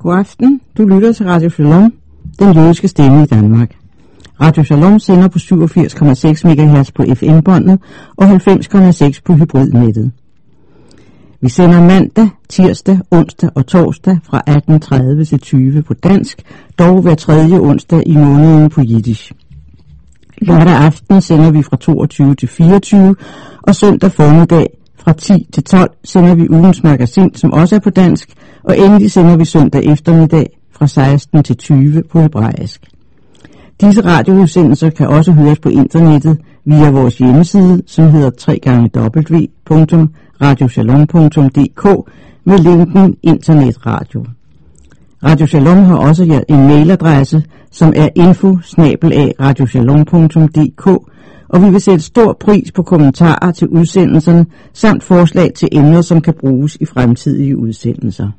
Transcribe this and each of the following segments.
God aften. Du lytter til Radio Shalom, den jødiske stemme i Danmark. Radio Shalom sender på 87,6 MHz på FM-båndet og 90,6 på hybridnettet. Vi sender mandag, tirsdag, onsdag og torsdag fra 18:30 til 20 på dansk, dog hver tredje onsdag i måneden på jiddisch. Lørdag aften sender vi fra 22 til 24, og søndag formiddag fra 10 til 12 sender vi ugens magasin, som også er på dansk, og endelig sender vi søndag eftermiddag fra 16 til 20 på hebraisk. Disse radioudsendelser kan også høres på internettet via vores hjemmeside, som hedder www.radioshalom.dk med linken internetradio. Radio Shalom har også en mailadresse, som er info@radioshalom.dk, og vi vil sætte stor pris på kommentarer til udsendelserne, samt forslag til emner, som kan bruges i fremtidige udsendelser.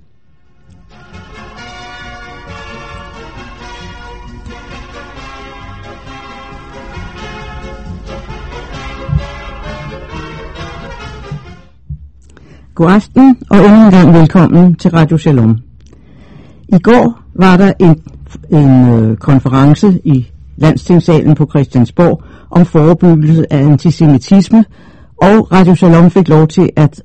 God aften, og endnu en gang velkommen til Radio Shalom. I går var der en konference i Landstingssalen på Christiansborg om forebyggelse af antisemitisme, og Radio Shalom fik lov til at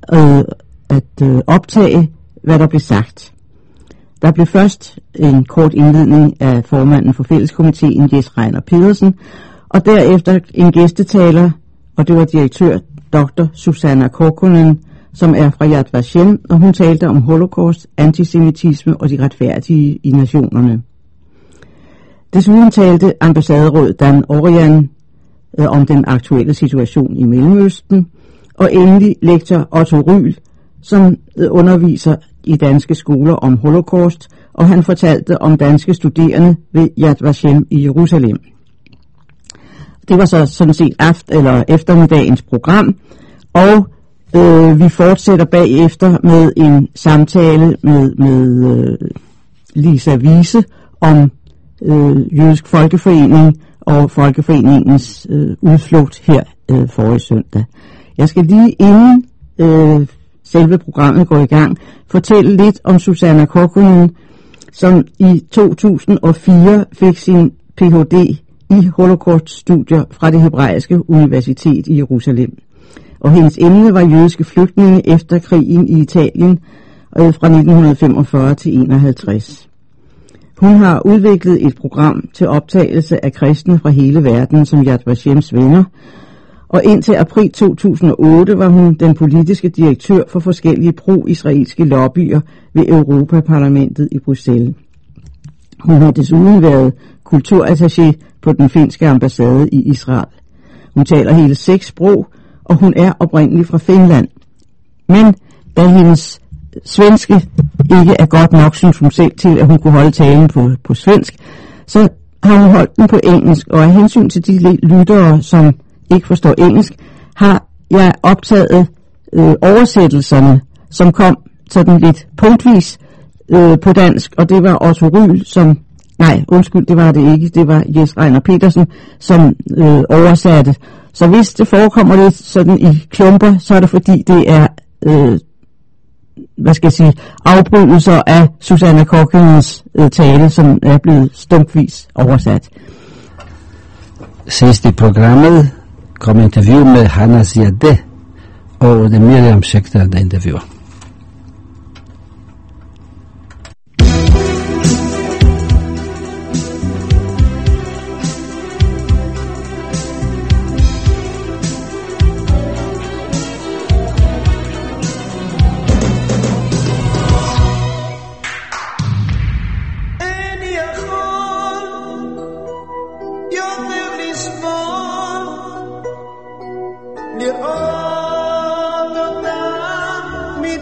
optage, hvad der blev sagt. Der blev først en kort indledning af formanden for fælleskomiteen, Jes Reiner Pedersen, og derefter en gæstetaler, og det var direktør Dr. Susanna Kokkonen, som er fra Yad Vashem, og hun talte om holocaust, antisemitisme og de retfærdige i nationerne. Desuden talte ambassaderåd Dan Orian om den aktuelle situation i Mellemøsten, og endelig lektor Otto Ryl, som underviser i danske skoler om holocaust, og han fortalte om danske studerende ved Yad Vashem i Jerusalem. Det var så sådan set eftermiddagens program, og vi fortsætter bagefter med en samtale med Lisa Wiese om Jødisk Folkeforening og Folkeforeningens udflugt her forrige søndag. Jeg skal lige inden selve programmet går i gang fortælle lidt om Susanna Kokkonen, som i 2004 fik sin Ph.D. i holocaust-studier fra det hebraiske universitet i Jerusalem. Og hendes emne var jødiske flygtninge efter krigen i Italien fra 1945 til 51. Hun har udviklet et program til optagelse af kristne fra hele verden som Yad Vashems venner, og indtil april 2008 var hun den politiske direktør for forskellige pro-israelske lobbyer ved Europaparlamentet i Bruxelles. Hun har desuden været kulturattaché på den finske ambassade i Israel. Hun taler hele 6 sprog, og hun er oprindelig fra Finland. Men da hendes svenske ikke er godt nok, synes hun selv, til at hun kunne holde talen på svensk, så har hun holdt den på engelsk, og af hensyn til de lyttere, som ikke forstår engelsk, har jeg optaget oversættelserne, som kom sådan lidt punktvis på dansk, og det var Otto Ryl, det var det ikke, det var Jes Reiner Pedersen, som oversatte. Så hvis det forekommer lidt sådan i klumper, så er det fordi det er, afbrydelser af Susanna Kokkonens tale, som er blevet stumpvis oversat. Sidst i programmet kom interview med Hannah Ziadeh, og det er Miriam Schechter, der interviewer. לראות אותם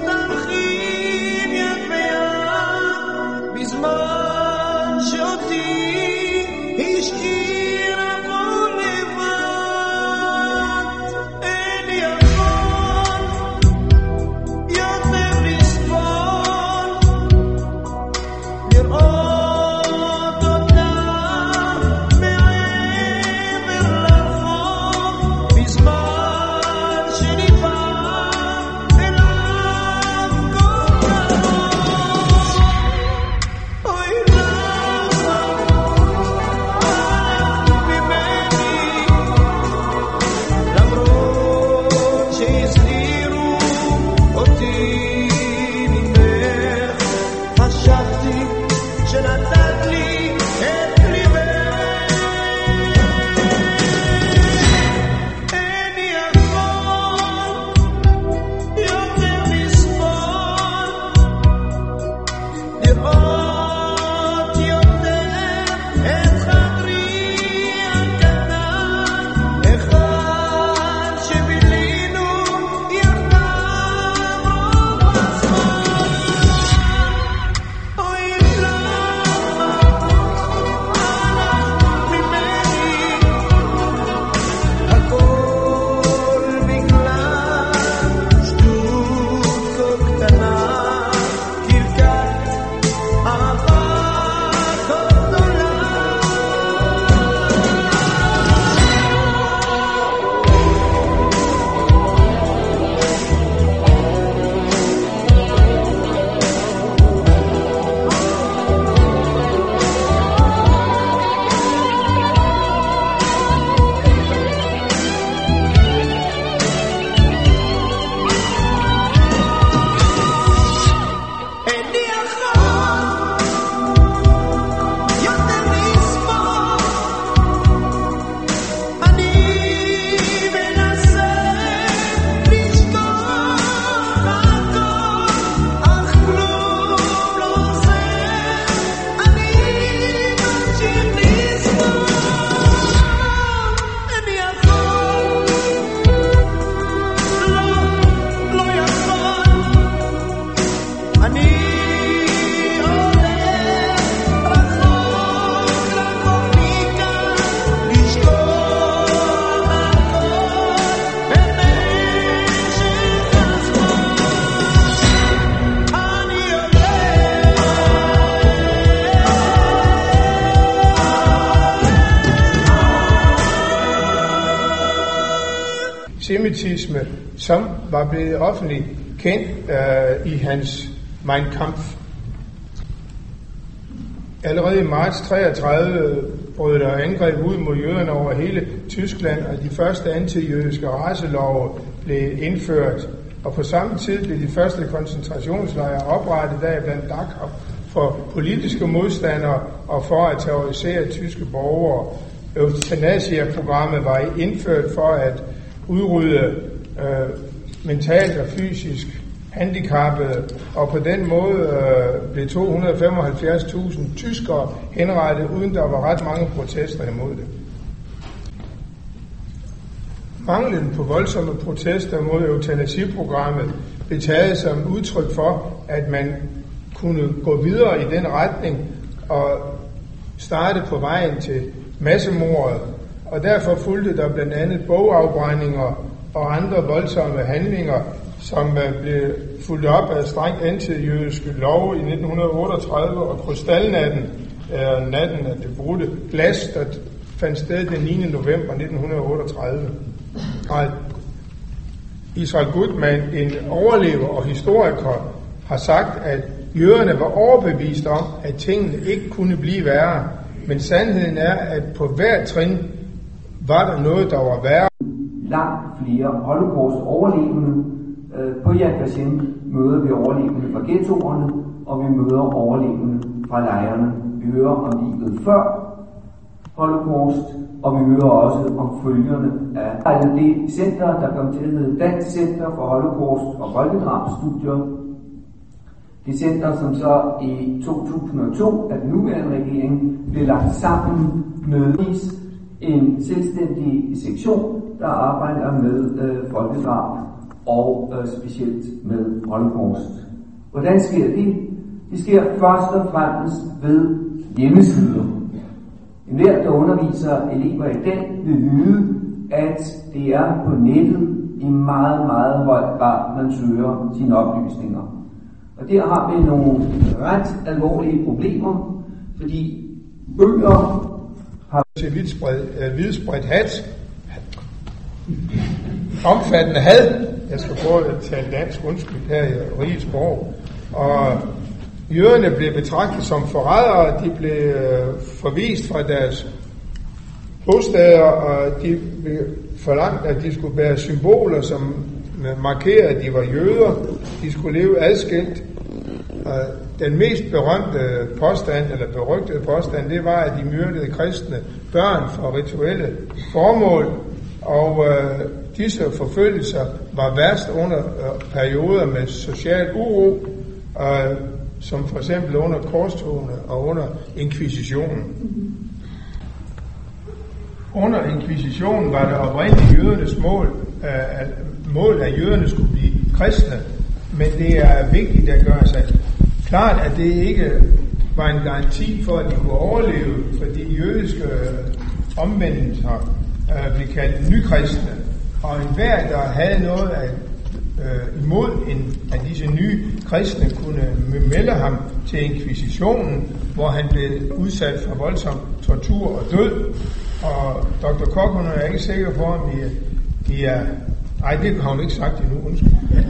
antisemitisme, som var blevet offentligt kendt i hans Mein Kampf. Allerede i marts 33 brød der angreb ud mod jøderne over hele Tyskland, og de første antijødiske racelove blev indført. Og på samme tid blev de første koncentrationslejre oprettet, deriblandt Dachau, for politiske modstandere og for at terrorisere tyske borgere. Euthanasia-programmet var indført for at udrydde mentalt og fysisk handicappede, og på den måde blev 275.000 tyskere henrettet, uden der var ret mange protester imod det. Manglen på voldsomme protester mod eutanasiprogrammet blev taget som udtryk for, at man kunne gå videre i den retning og starte på vejen til massemordet, og derfor fulgte der blandt andet bogafbrændinger og andre voldsomme handlinger, som blev fulgt op af strengt antijødiske lov i 1938, og krystalnatten, natten af det brudte glas, der fandt sted den 9. november 1938. Og Israel Gutman, en overlever og historiker, har sagt, at jøderne var overbevist om, at tingene ikke kunne blive værre. Men sandheden er, at på hver trin var der noget, der var værre. Langt flere holocaust-overlevende. På Yad Vashem møder vi overlevende fra ghettoerne, og vi møder overlevende fra lejrene. Vi hører om livet før holocaust, og vi hører også om følgerne af det center, der kom til at hedde Dansk Center for Holocaust og Folkedrabsstudier. Det center, som så i 2002 af den nuværende regering blev lagt sammen med en selvstændig sektion, der arbejder med folkedrab og specielt med holocaust. Hvordan sker det? Det sker først og fremmest ved hjemmesider. Enhver, der underviser elever i dag, vil vide, at det er på nettet i meget, meget høj grad, man søger sine oplysninger. Og der har vi nogle ret alvorlige problemer, fordi bøger har til vidspredt omfattende had. Jeg skal prøve at tale dansk, undskyld, her i rigets sprog. Og jøderne blev betragtet som forrædere, de blev forvist fra deres bosteder, og de blev forlangt, at de skulle bære symboler, som markerede, at de var jøder. De skulle leve adskilt. Den mest berømte påstand, eller berygtede påstand, det var, at de myrdede kristne børn for rituelle formål, og disse forfølgelser var værst under perioder med social uro, som for eksempel under korstogene og under inkvisitionen. Under inkvisitionen var det oprindeligt jødernes mål, at jøderne skulle blive kristne, men det er vigtigt at gøre sig klart, at det ikke var en garanti for, at de kunne overleve, fordi jødiske omvendelser blev kaldt nykristne, og enhver, der havde noget imod af disse nye kristne, kunne melde ham til inkvisitionen, hvor han blev udsat for voldsom tortur og død. Og Dr. Koch, er jeg ikke sikker på, om I er... Nej, det har hun ikke sagt endnu, undskyld.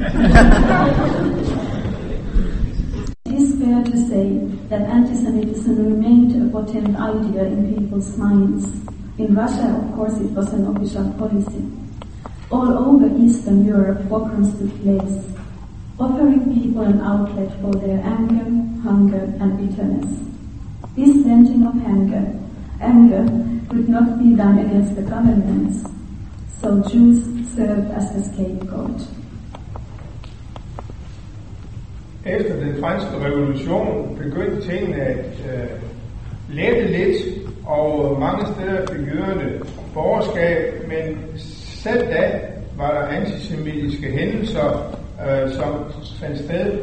It is fair to say that antisemitism remained a potent idea in people's minds. In Russia, of course, it was an official policy. All over Eastern Europe, pogroms took place, offering people an outlet for their anger, hunger, and bitterness. This venting of anger could not be done against the governments, so Jews served as a scapegoat. Efter den franske revolution begyndte tingene at lette lidt, og mange steder fik jøderne borgerskab, men selv da var der antisemitiske hændelser, som fandt sted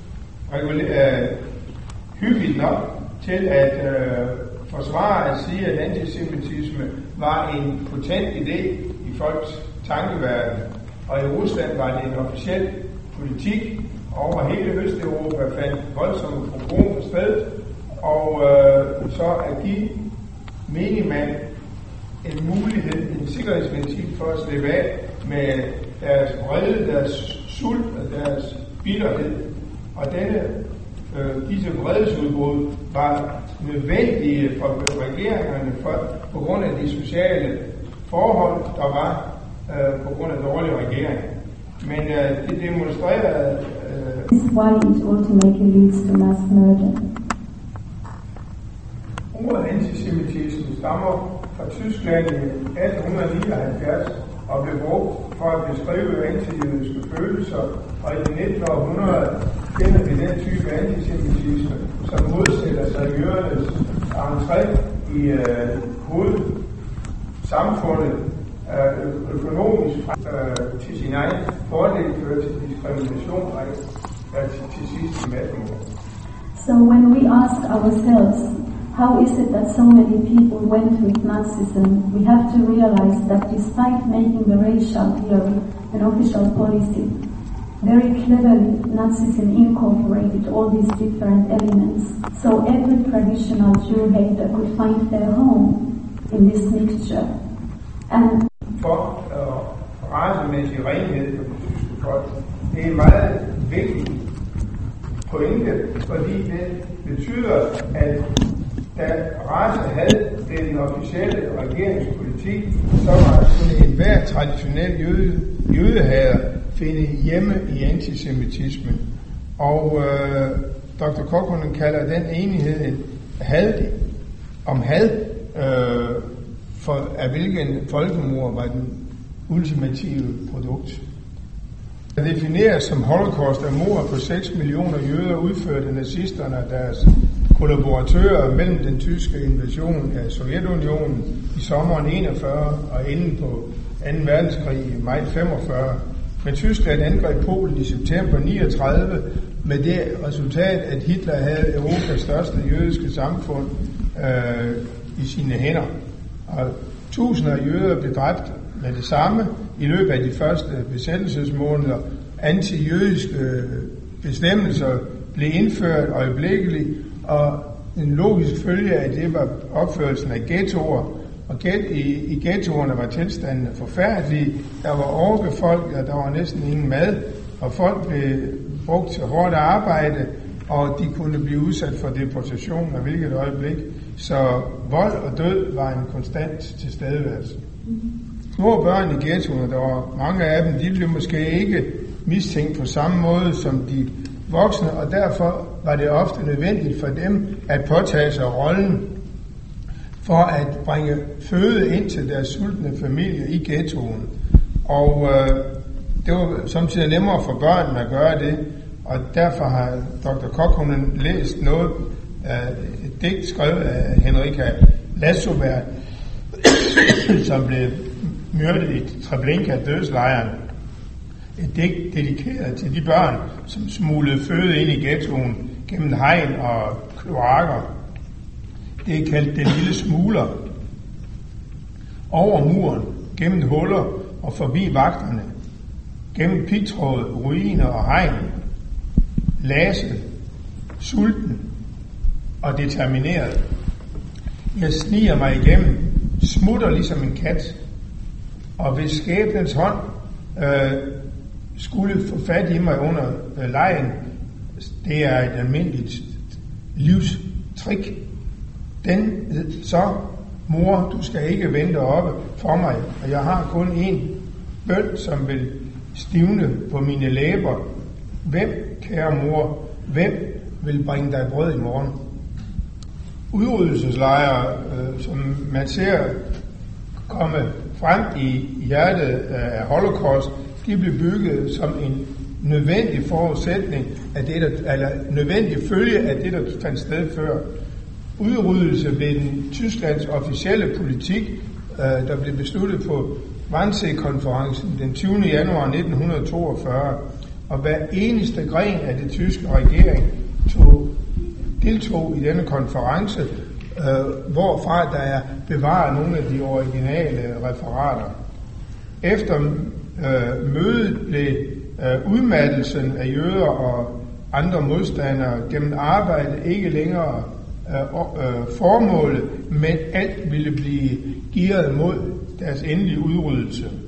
hyppigt nok til at forsvare at sige, at antisemitisme var en potent idé i folks tankeverden. Og i Rusland var det en officiel politik. Over hele Østeuropa fandt voldsomme pogromer sted, og så at give menigmand en mulighed, en sikkerhedsventil for at slippe af med deres vrede, deres sult og deres bitterhed. Og disse vredesudbrud var nødvendige for regeringerne på grund af de sociale forhold, der var på grund af dårlig regering. Men det demonstrerede... This is why it ultimately leads to mass murder. Ordet antisemitisme stammer fra Tyskland i 1879 og blev brugt for at beskrive antijødiske følelser, og i det 19. århundrede finder vi den type antisemitisme, som modsætter sig jødernes entré i hovedsamfundet økonomisk til sin egen fordel fører til diskrimination til sidst i massemord. So when we ask ourselves, how is it that so many people went with Nazism, we have to realize that despite making the racial theory an official policy, very cleverly Nazism incorporated all these different elements, so every traditional Jew hater could find their home in this mixture. And for racemæssig renhed på det tyske folk, det er en meget vigtig pointe, fordi det betyder, at da race havde den officielle regeringspolitik, så var sådan enhver traditionel jødehader finde hjemme i antisemitismen. Og Dr. Kokkonen kalder den enighed om had, for af hvilken folkemord var den ultimative produkt. Det defineres som holocaust af mord på 6 millioner jøder udført af nazisterne og deres kollaboratører mellem den tyske invasion af Sovjetunionen i sommeren 41 og inden på 2. verdenskrig i maj 45. Men Tyskland angreb Polen i september 39 med det resultat, at Hitler havde Europas største jødiske samfund i sine hænder. Og tusinder af jøder blev dræbt med det samme i løbet af de første besættelsesmåneder. Antijødiske bestemmelser blev indført øjeblikkeligt, og en logisk følge af det var opførelsen af ghettoer. Og i ghettoerne var tilstandene forfærdelige. Der var overbefolket, og der var næsten ingen mad, og folk blev brugt til hårdt arbejde, og de kunne blive udsat for deportation af hvilket øjeblik. Så vold og død var en konstant tilstedeværelse. Små børn i ghettoerne, der var mange af dem, de blev måske ikke mistænkt på samme måde som de voksne, og derfor var det ofte nødvendigt for dem at påtage sig rollen for at bringe føde ind til deres sultne familie i ghettoen. Og det var samtidig nemmere for børnene at gøre det, og derfor har Dr. Kokkonen læst noget af et digt skrevet af Henrika Lassoberg, som blev myrdet i Treblinka-dødslejren. Et digt dedikeret til de børn, som smuglede føde ind i ghettoen gennem hegn og kloakker. Det er kaldt Den lille smugler. Over muren, gennem huller og forbi vagterne, gennem pigtråd, ruiner og hegn, Lasse, sulten og determineret. Jeg sniger mig igennem, smutter ligesom en kat, og hvis skæbnens hånd skulle få fat i mig under lejen, det er et almindeligt livstrik. Den så, mor, du skal ikke vente oppe for mig, og jeg har kun én bøn, som vil stivne på mine læber. Hvem, kære mor, hvem vil bringe dig brød i morgen? Udryddelseslejre, som man ser komme frem i hjertet af Holocaust, de blev bygget som en nødvendig forudsætning af det, eller nødvendig følge af det, der fandt sted før. Udryddelse blev den Tysklands officielle politik, der blev besluttet på Wannsee-konferencen den 20. januar 1942, og hver eneste gren af det tyske regering deltog i denne konference, hvorfra der er bevaret nogle af de originale referater. Efter mødet blev udmattelsen af jøder og andre modstandere gennem arbejde ikke længere formålet, men alt ville blive gearet mod deres endelige udryddelse.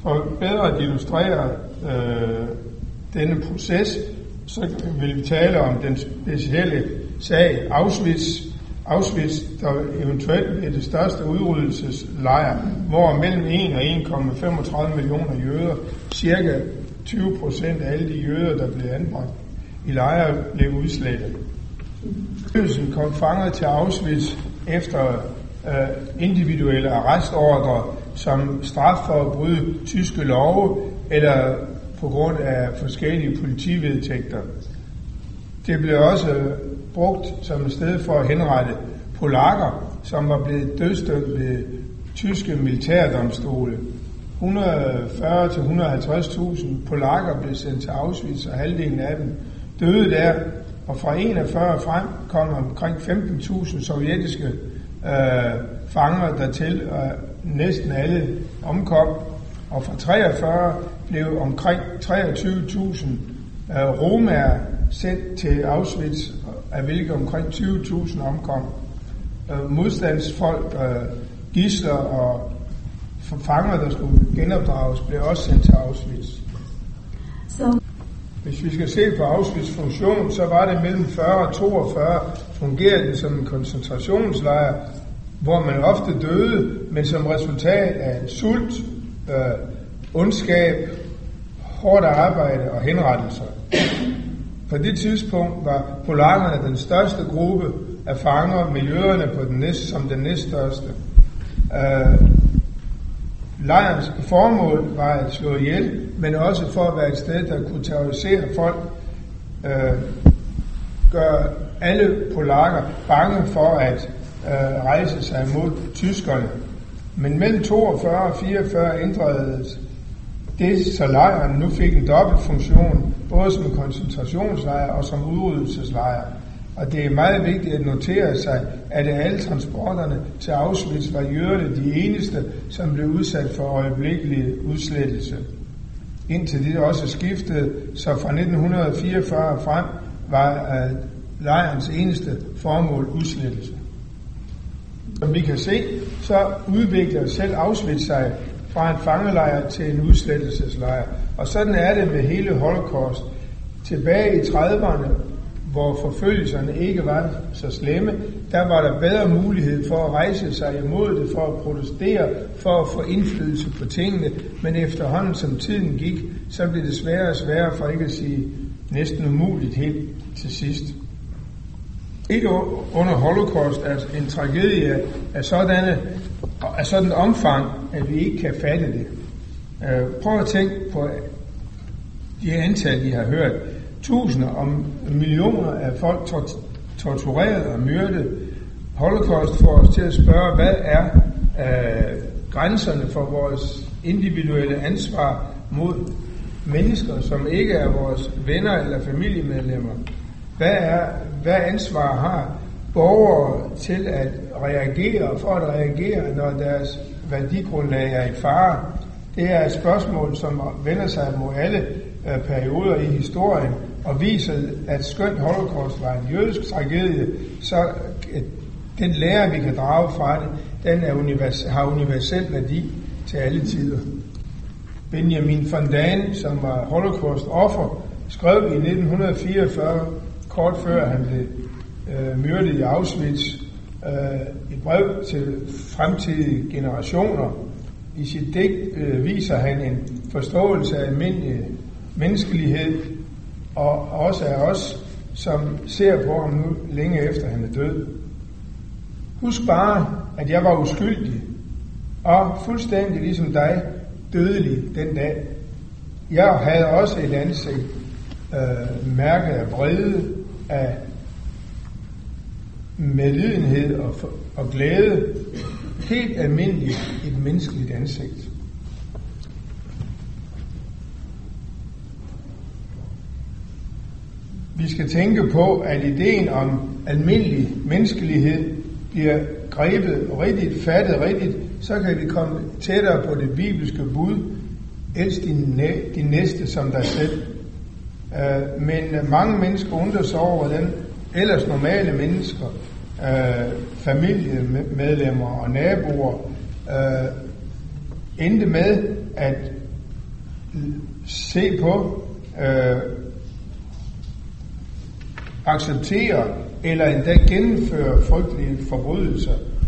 For bedre at illustrere denne proces, så vil vi tale om den specielle sag Auschwitz, der eventuelt er det største udryddelseslejr, hvor mellem 1 og 1,35 millioner jøder, cirka 20% af alle de jøder, der blev anbragt i lejre, blev udslettet. Udryddelsen kom fanget til Auschwitz efter individuelle arrestordrer som straf for at bryde tyske love eller på grund af forskellige politivedtægter. Det blev også brugt som et sted for at henrette polakker, som var blevet dødsdømt ved tyske militærdomstole. 140.000-150.000 polakker blev sendt til Auschwitz, og halvdelen af dem døde der. Og fra 41 frem kom omkring 15.000 sovjetiske fanger dertil, og næsten alle omkom. Og fra 43 blev omkring 23.000 romaer sendt til Auschwitz, af hvilke omkring 20.000 omkom. Modstandsfolk, gidsler og fanger, der skulle genopdrages, blev også sendt til Auschwitz. Hvis vi skal se på Auschwitz' funktion, så var det mellem 40 og 42, fungerede det som en koncentrationslejr, hvor man ofte døde, men som resultat af sult, ondskab, hårdt arbejde og henrettelser. På det tidspunkt var polakkerne den største gruppe af fanger, med jøderne på som den næststørste. Lejrens formål var at slå ihjel, men også for at være et sted, der kunne terrorisere folk, gøre alle polakker bange for at rejse sig mod tyskerne. Men mellem 42 og 44 ændredes det, så lejren nu fik en dobbelt funktion, både som koncentrationslejr og som udryddelseslejr. Og det er meget vigtigt at notere sig, at af alle transporterne til Auschwitz var jøderne de eneste, som blev udsat for øjeblikkelig udslettelse. Indtil det også skiftede, så fra 1944 frem var lejrens eneste formål udslettelse. Som vi kan se, så udvikler selv Auschwitz sig fra en fangelejr til en udslettelseslejr. Og sådan er det med hele Holocaust. Tilbage i 30'erne, hvor forfølgelserne ikke var så slemme, der var der bedre mulighed for at rejse sig imod det, for at protestere, for at få indflydelse på tingene, men efterhånden som tiden gik, så blev det sværere og sværere, for ikke at sige næsten umuligt helt til sidst. Ikke under Holocaust er en tragedie af sådan omfang, at vi ikke kan fatte det. Prøv at tænke på de antal, I har hørt. Tusinder og millioner af folk tortureret og myrdet. Holocaust får os til at spørge, hvad er grænserne for vores individuelle ansvar mod mennesker, som ikke er vores venner eller familiemedlemmer. Hvad ansvar har borgere til at reagere, for at reagere, når deres værdigrundlag er i fare? Det er et spørgsmål, som vender sig mod alle perioder i historien, og viser, at skønt Holocaust var en jødisk tragedie, så den lære, vi kan drage fra det, den har universel værdi til alle tider. Benjamin von Dan, som var Holocaust-offer, skrev i 1944, kort før han blev myrdet i Auschwitz, et brev til fremtidige generationer. I sit digt viser han en forståelse af almindelig menneskelighed, og også af os, som ser på ham nu længe efter han er død. Husk bare, at jeg var uskyldig, og fuldstændig ligesom dig, dødelig den dag. Jeg havde også et ansigt, mærket af vrede, af medlidenhed og glæde, helt almindeligt et menneskeligt ansigt. Vi skal tænke på, at ideen om almindelig menneskelighed bliver grebet rigtigt, fattet rigtigt, så kan vi komme tættere på det bibelske bud, elsk din næste som dig selv. Men mange mennesker undrer sig over, hvordan ellers normale mennesker, familiemedlemmer og naboer, endte med at se på, acceptere eller endda gennemføre frygtelige forbrydelser.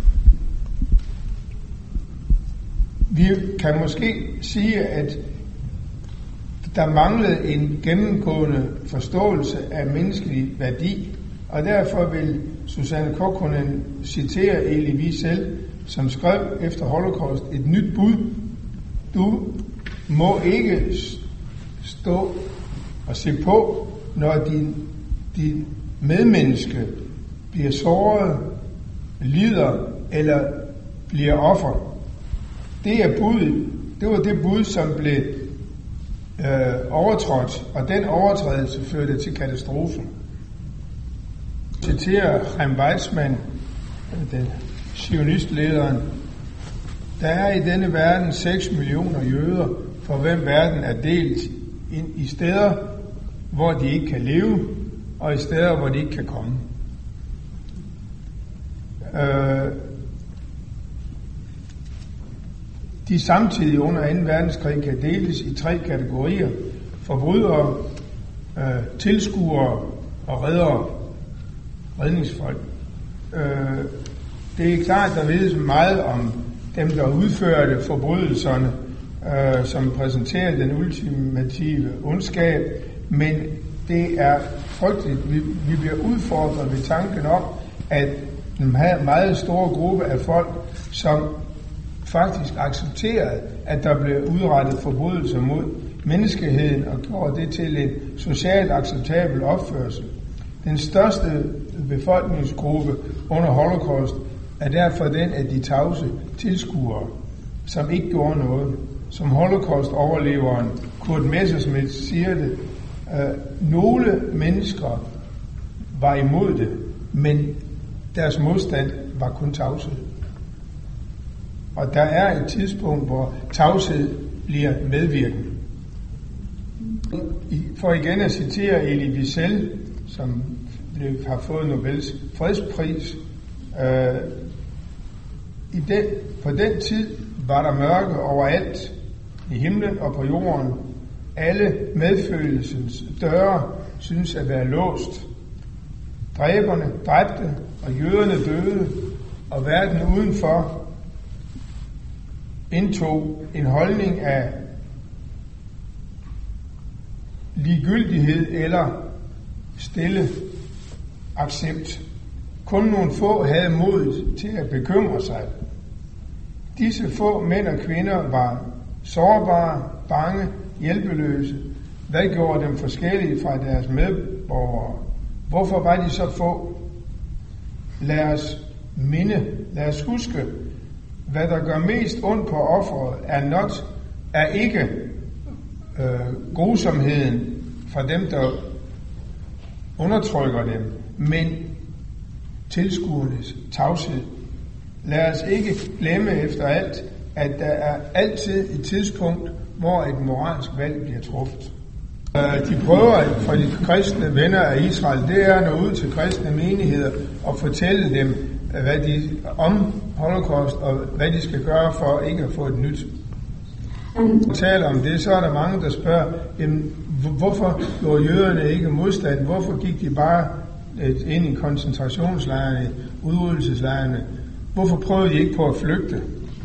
Vi kan måske sige, at der manglede en gennemgående forståelse af menneskelig værdi, og derfor vil Susanne Kokkonen citere Elie Wiesel, som skrev efter Holocaust et nyt bud. Du må ikke stå og se på, når din medmenneske bliver såret, lider eller bliver offer. Det er budet. Det var det bud, som blev overtrådt, og den overtrædelse førte til katastrofen. Jeg citerer Chaim Weizmann, den zionistlederen: der er i denne verden 6 millioner jøder, for hvem verden er delt ind i steder, hvor de ikke kan leve, og i steder, hvor de ikke kan komme. De samtidig under 2. verdenskrig kan deles i 3 kategorier: forbrydere, tilskuere og reddere, redningsfolk. Det er klart, der vides meget om dem, der udførte forbrydelserne, som præsenterer den ultimative ondskab, men det er frygteligt. Vi bliver udfordret ved tanken om, at en meget stor gruppe af folk, som faktisk accepterede, at der blev udrettet forbrydelser mod menneskeheden og gjorde det til en socialt acceptabel opførsel. Den største befolkningsgruppe under Holocaust er derfor den af de tavse tilskuere, som ikke gjorde noget. Som Holocaust-overleveren Kurt Messerschmidt siger det, nogle mennesker var imod det, men deres modstand var kun tavshed. Og der er et tidspunkt, hvor tavshed bliver medvirkende. For igen at citere Elie Wiesel, som har fået Nobels fredspris, på den tid var der mørke overalt, i himlen og på jorden. Alle medfølelsens døre synes at være låst. Dræberne dræbte, og jøderne døde, og verden udenfor indtog en holdning af ligegyldighed eller stille accept. Kun nogle få havde modet til at bekymre sig. Disse få mænd og kvinder var sårbare, bange, hjælpeløse. Hvad gjorde dem forskellige fra deres medborgere? Hvorfor var de så få? Lad os huske, hvad der gør mest ondt på offeret, er ikke grusomheden fra dem, der undertrykker dem, men tilskuernes tavshed. Lad os ikke glemme efter alt, at der er altid et tidspunkt, hvor et moralsk valg bliver truffet. De prøver for de kristne venner af Israel, det er at nå ud til kristne menigheder og fortælle dem om Holocaust og hvad de skal gøre for ikke at få et nyt. Når vi taler om det, så er der mange, der spørger, jamen, hvorfor gjorde jøderne ikke modstand? Hvorfor gik de bare ind i koncentrationslejrene, udryddelseslejrene? Hvorfor prøvede de ikke på at flygte?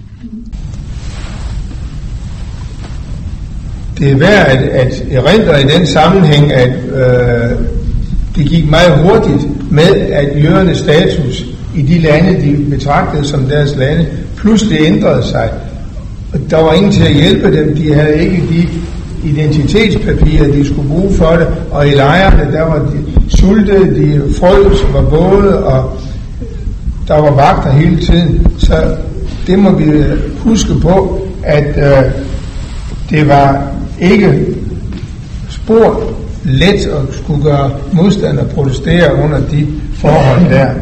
Det er værd at erindre i den sammenhæng, at det gik meget hurtigt med, at jødernes status i de lande, de betragtede som deres lande, pludselig ændrede sig. Der var ingen til at hjælpe dem, de havde ikke de identitetspapirer, de skulle bruge for det, og i lejrene, der var de sultede, de frøs, var våde, og der var vagter hele tiden. Så det må vi huske på, at det var ikke spor let at skulle gøre modstand og protestere under de forhold der.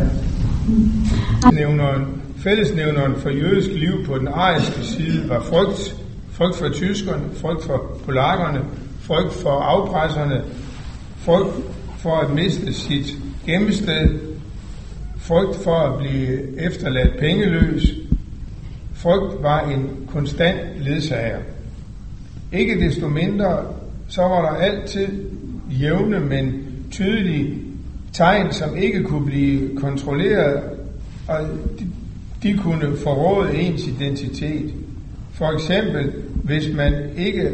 Fællesnævneren for jødisk liv på den ariske side var frygt for tyskerne, frygt for polakkerne, frygt for afpresserne, frygt for at miste sit gemmested, frygt for at blive efterladt pengeløs. Frygt var en konstant ledsager. Ikke desto mindre, så var der altid jævne, men tydelige tegn, som ikke kunne blive kontrolleret, og de kunne forråde ens identitet. For eksempel, hvis man ikke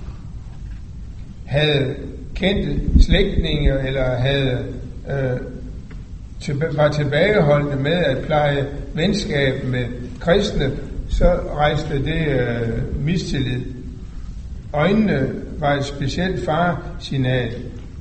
havde kendte slægtninge, eller var tilbageholdende med at pleje venskab med kristne, så rejste det mistillid. Øjnene var et specielt faresignal.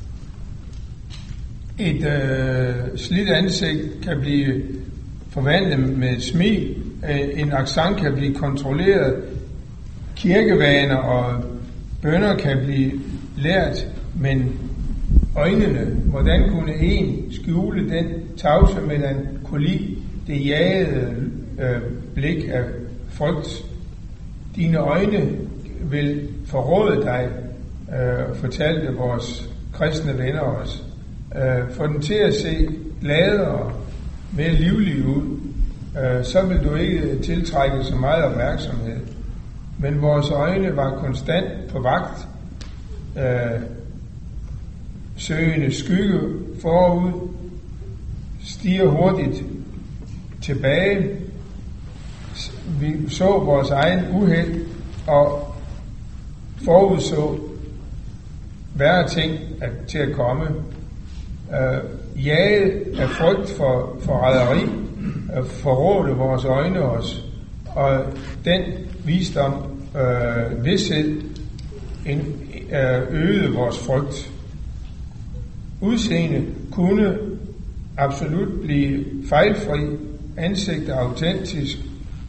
Et slidt ansigt kan blive forvandlet med et smil, en accent kan blive kontrolleret, kirkevaner og bønner kan blive lært, men øjnene, hvordan kunne en skjule den tavse melankoli, det jagede blik af frygt? Dine øjne vil forråde dig, fortalte vores kristne venner os. Få den til at se glade og mere livlig ud, så vil du ikke tiltrække så meget opmærksomhed. Men vores øjne var konstant på vagt, søgende skygge forud, stiger hurtigt tilbage. Vi så vores egen uheld og forudså værre ting til at komme. Jaget af frygt for forræderi forrådte vores øjne os, og den visdom, vidshed, øgede vores frygt. Udseende kunne absolut blive fejlfri, ansigtet autentisk,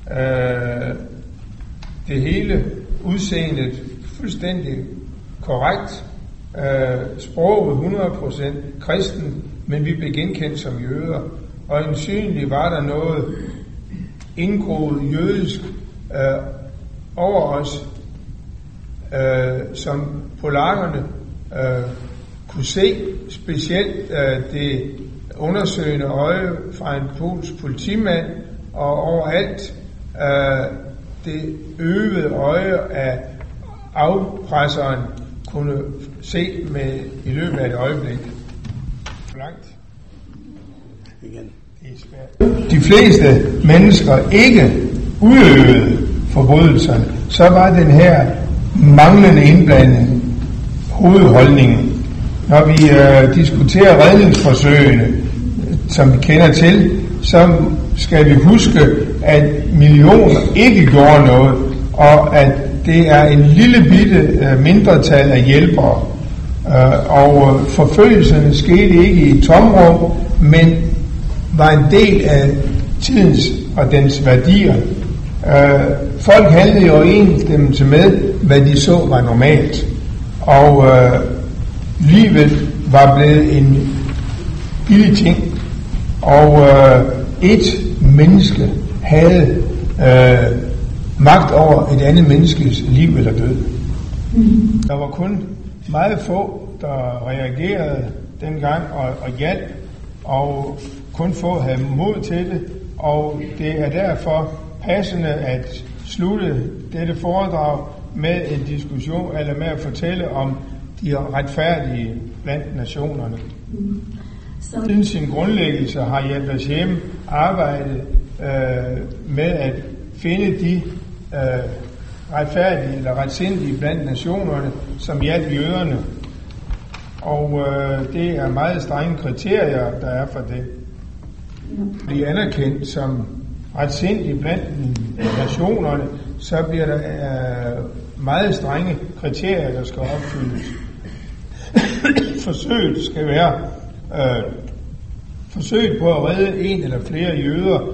det hele udseendet fuldstændig korrekt, sproget 100% kristen, men vi blev genkendt som jøder, og øjensynligt var der noget indgroet jødisk over os, som polakkerne kunne se, specielt det undersøgende øje fra en polsk politimand, og overalt det øvede øje af afpresseren kunne se med i løbet af et øjeblik. For langt. Igen. Det er svært. De fleste mennesker ikke udøvede forbrydelserne, så var den her manglende indblanding hovedholdningen. Når vi diskuterer redningsforsøgene, som vi kender til, så skal vi huske, at millioner ikke gjorde noget, og at det er en lille bitte mindretal af hjælpere. Og forfølgelserne skete ikke i et tomrum, men var en del af tidens og dens værdier. Folk handlede i overensstemmelse med, hvad de så var normalt. Og livet var blevet en billig ting. Og et menneske havde magt over et andet menneskes liv eller død. Der var kun meget få, der reagerede dengang og hjalp, og kun få havde mod til det, og det er derfor passende at slutte dette foredrag med en diskussion, eller med at fortælle om de retfærdige blandt nationerne. Siden sin grundlæggelse har Yad Vashem arbejdet med at finde de retfærdige eller retsindige blandt nationerne, som hjalp jøderne. Og det er meget strenge kriterier, der er for det. De er anerkendt som retsindige blandt nationerne, så bliver der meget strenge kriterier, der skal opfyldes. Forsøget skal være forsøget på at redde en eller flere jøder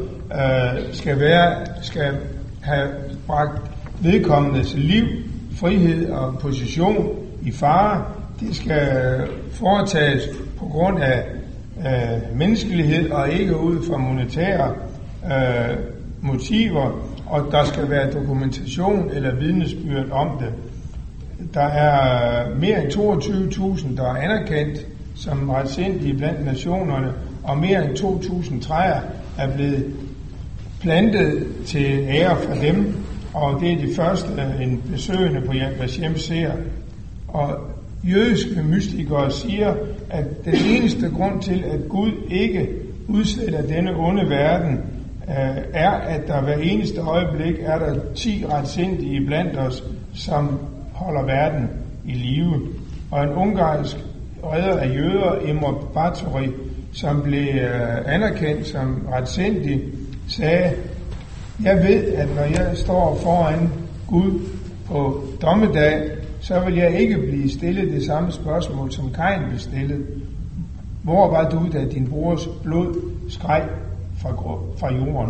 skal have bragt vedkommendes liv, frihed og position i fare. Det skal foretages på grund af menneskelighed og ikke ud fra monetære motiver, og der skal være dokumentation eller vidnesbyrd om det. Der er mere end 22.000, der er anerkendt som retsindige blandt nationerne, og mere end 2.000 træer er blevet plantet til ære for dem. og det er de første, en besøgende på Yad Vashem ser. Og jødiske mystikere siger, at den eneste grund til, at Gud ikke udsletter denne onde verden, er, at der hver eneste øjeblik er der 10 retsindige blandt os, som holder verden i live. Og en ungarsk redder af jøder, Imre Báthory, som blev anerkendt som retsindig, sagde, jeg ved, at når jeg står foran Gud på dommedag, så vil jeg ikke blive stillet det samme spørgsmål, som Kain blev stillet. Hvor var du, da din brors blod skreg fra jorden?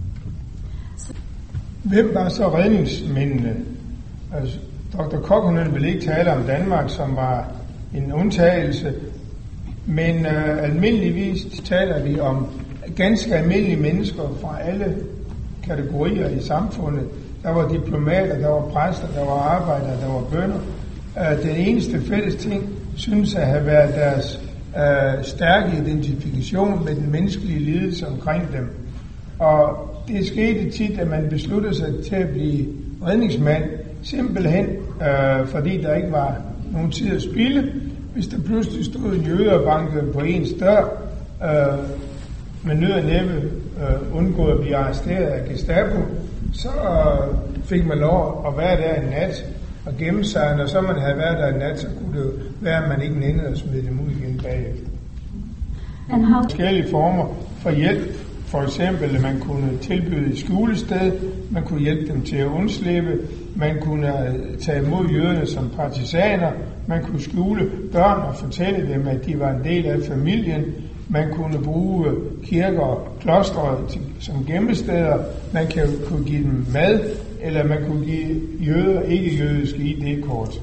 Hvem var så redningsmændene? Altså, Dr. Kokkonen vil ikke tale om Danmark, som var en undtagelse, men almindeligvis taler vi om ganske almindelige mennesker fra alle kategorier i samfundet. Der var diplomater, der var præster, der var arbejdere, der var bønder. Den eneste fælles ting synes at have været deres stærke identifikation med den menneskelige lidelse omkring dem. Og det skete tit, at man besluttede sig til at blive redningsmand, simpelthen fordi der ikke var nogen tid at spilde. Hvis der pludselig stod en jøde og bankede på ens dør, med nød og næppe undgået at blive arresteret af Gestapo, så fik man lov at være der en nat og gemme sig, og når så man havde været der en nat, så kunne det være, at man ikke nændede at smide dem ud igen bagefter. Forskellige former for hjælp. For eksempel, at man kunne tilbyde et skjulested, man kunne hjælpe dem til at undslippe, man kunne tage imod jøderne som partisaner, man kunne skjule børn og fortælle dem, at de var en del af familien, man kunne bruge kirker og klostre som gemmesteder, man kunne give dem mad, eller man kunne give jøder ikke-jødiske ID-kort.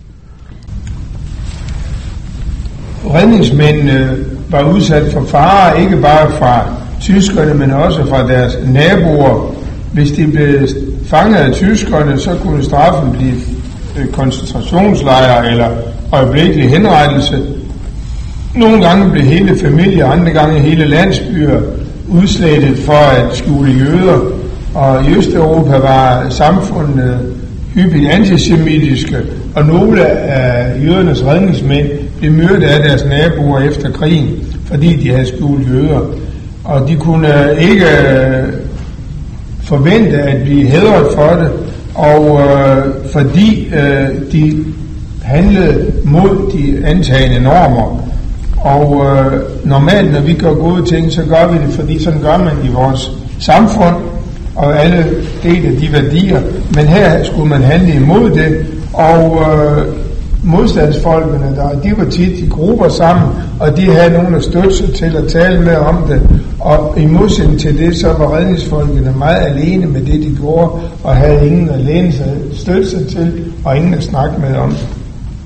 Redningsmændene var udsat for farer, ikke bare fra tyskerne, men også fra deres naboer. Hvis de blev fanget af tyskerne, så kunne straffen blive koncentrationslejre eller øjeblikkelig henrettelse. Nogle gange blev hele familier, andre gange hele landsbyer udslettet for at skjule jøder. Og i Østeuropa var samfundet hyppigt antisemitiske, og nogle af jødernes redningsmænd blev myrdet af deres naboer efter krigen, fordi de havde skjult jøder. Og de kunne ikke forvente at blive hædret for det, og fordi de handlede mod de antagende normer. Og normalt, når vi gør gode ting, så gør vi det, fordi sådan gør man i vores samfund, og alle deler de værdier. Men her skulle man handle imod det, og modstandsfolkene, de var tit i grupper sammen, og de havde nogen at støtte sig til at tale med om det. Og i modsætning til det, så var redningsfolkene meget alene med det, de gjorde, og havde ingen at læne sig, støtte sig til, og ingen at snakke med om det.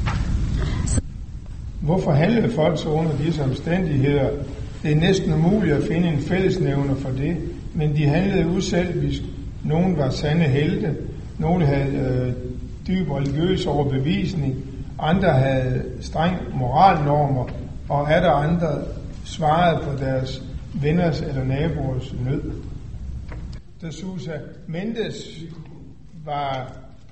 Hvorfor handlede folk så under disse omstændigheder? Det er næsten umuligt at finde en fællesnævner for det, men de handlede uselvisk. Nogle var sande helte, nogle havde dyb religiøs overbevisning, andre havde streng moralnormer, og er der andre svarede på deres venners eller naboers nød. De Sousa Mendes var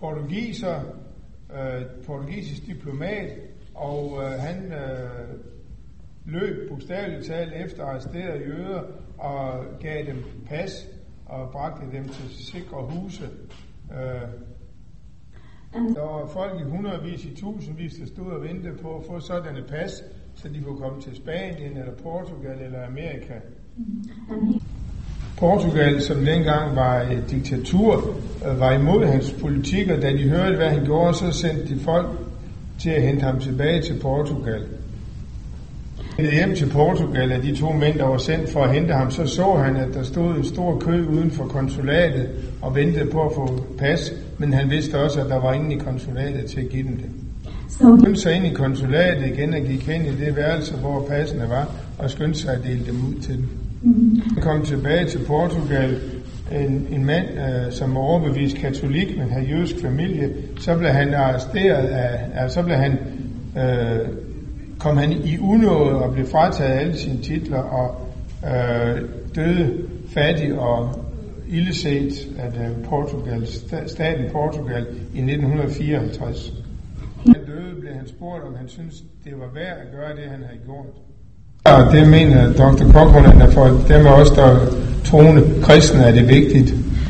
portugisisk diplomat, og han løb bogstaveligt talt efter arresterede jøder og gav dem pas og bragte dem til sikre huse. Der var folk i hundredvis, i tusindvis, der stod og ventede på at få sådanne pas, så de kunne komme til Spanien eller Portugal eller Amerika. Portugal, som dengang var et diktatur, var imod hans politik, og da de hørte, hvad han gjorde, så sendte de folk til at hente ham tilbage til Portugal. Hjem til Portugal af de to mænd, der var sendt for at hente ham, så han, at der stod en stor kø uden for konsulatet og ventede på at få pas, men han vidste også, at der var ingen i konsulatet til at give dem det. Han skyndte sig ind i konsulatet igen og gik hen i det værelse, hvor passene var, og skyndte sig at dele dem ud til dem. Han kom tilbage til Portugal, en mand, som var overbevist katolik, men havde jødisk familie. Så blev han arresteret kom han i unåde og blev frataget alle sine titler og døde fattig og ildeset af staten Portugal i 1954. Han døde, blev han spurgt, om han synes det var værd at gøre det, han havde gjort. Og det mener Dr. Kokkonen, at for dem af os, der troende kristne, er det vigtigt.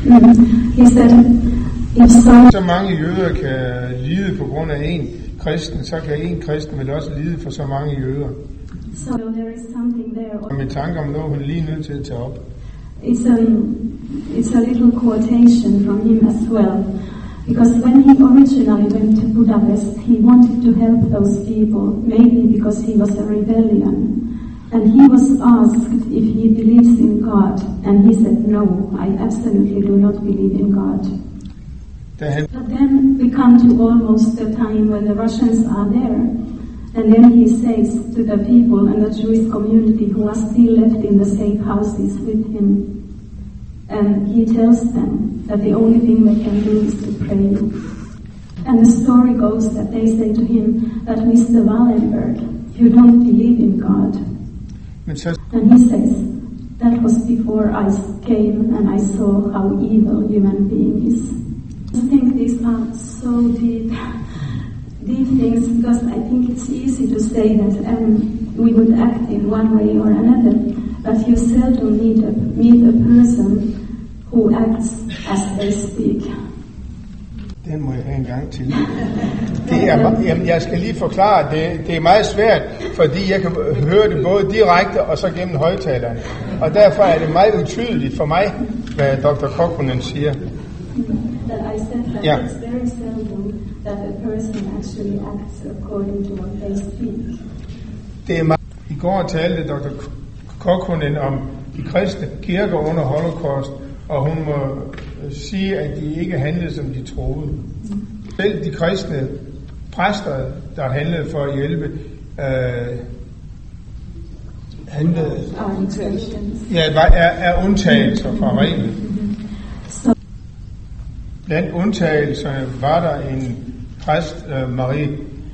Så mange jøder kan lide på grund af en kristen, så kan en kristen vel også lide for så mange jøder. So there is something there. Og med tanke om noget, hun er lige nødt til at tage op. It's a little quotation from him as well, because when he originally went to Budapest, he wanted to help those people, maybe because he was a rebellion, and he was asked if he believes in God, and he said, no, I absolutely do not believe in God. But then we come to almost the time when the Russians are there, and then he says to the people and the Jewish community who are still left in the safe houses with him, and he tells them that the only thing they can do is to pray. And the story goes that they say to him that Mr. Wallenberg, you don't believe in God. And he says, that was before I came and I saw how evil human being is. I think these are so deep things, because I think it's easy to say that we would act in one way or another, but you seldom meet a person who acts as they speak. Den må jeg have en gang til. Jeg skal lige forklare, det er meget svært, fordi jeg kan høre det både direkte og så gennem højtalerne. Og derfor er det meget utydeligt for mig, hvad Dr. Kokkonen siger. That I said that it's very seldom that a person actually acts according to what they speak. Det er meget. I går talte Dr. Kokkonen om de kristne kirker under Holocaust, og hun må sige, at de ikke handlede, som de troede. Selv de kristne præster, der handlede for at hjælpe, er undtagelser fra reglen. Blandt undtagelserne var der en præst, Marie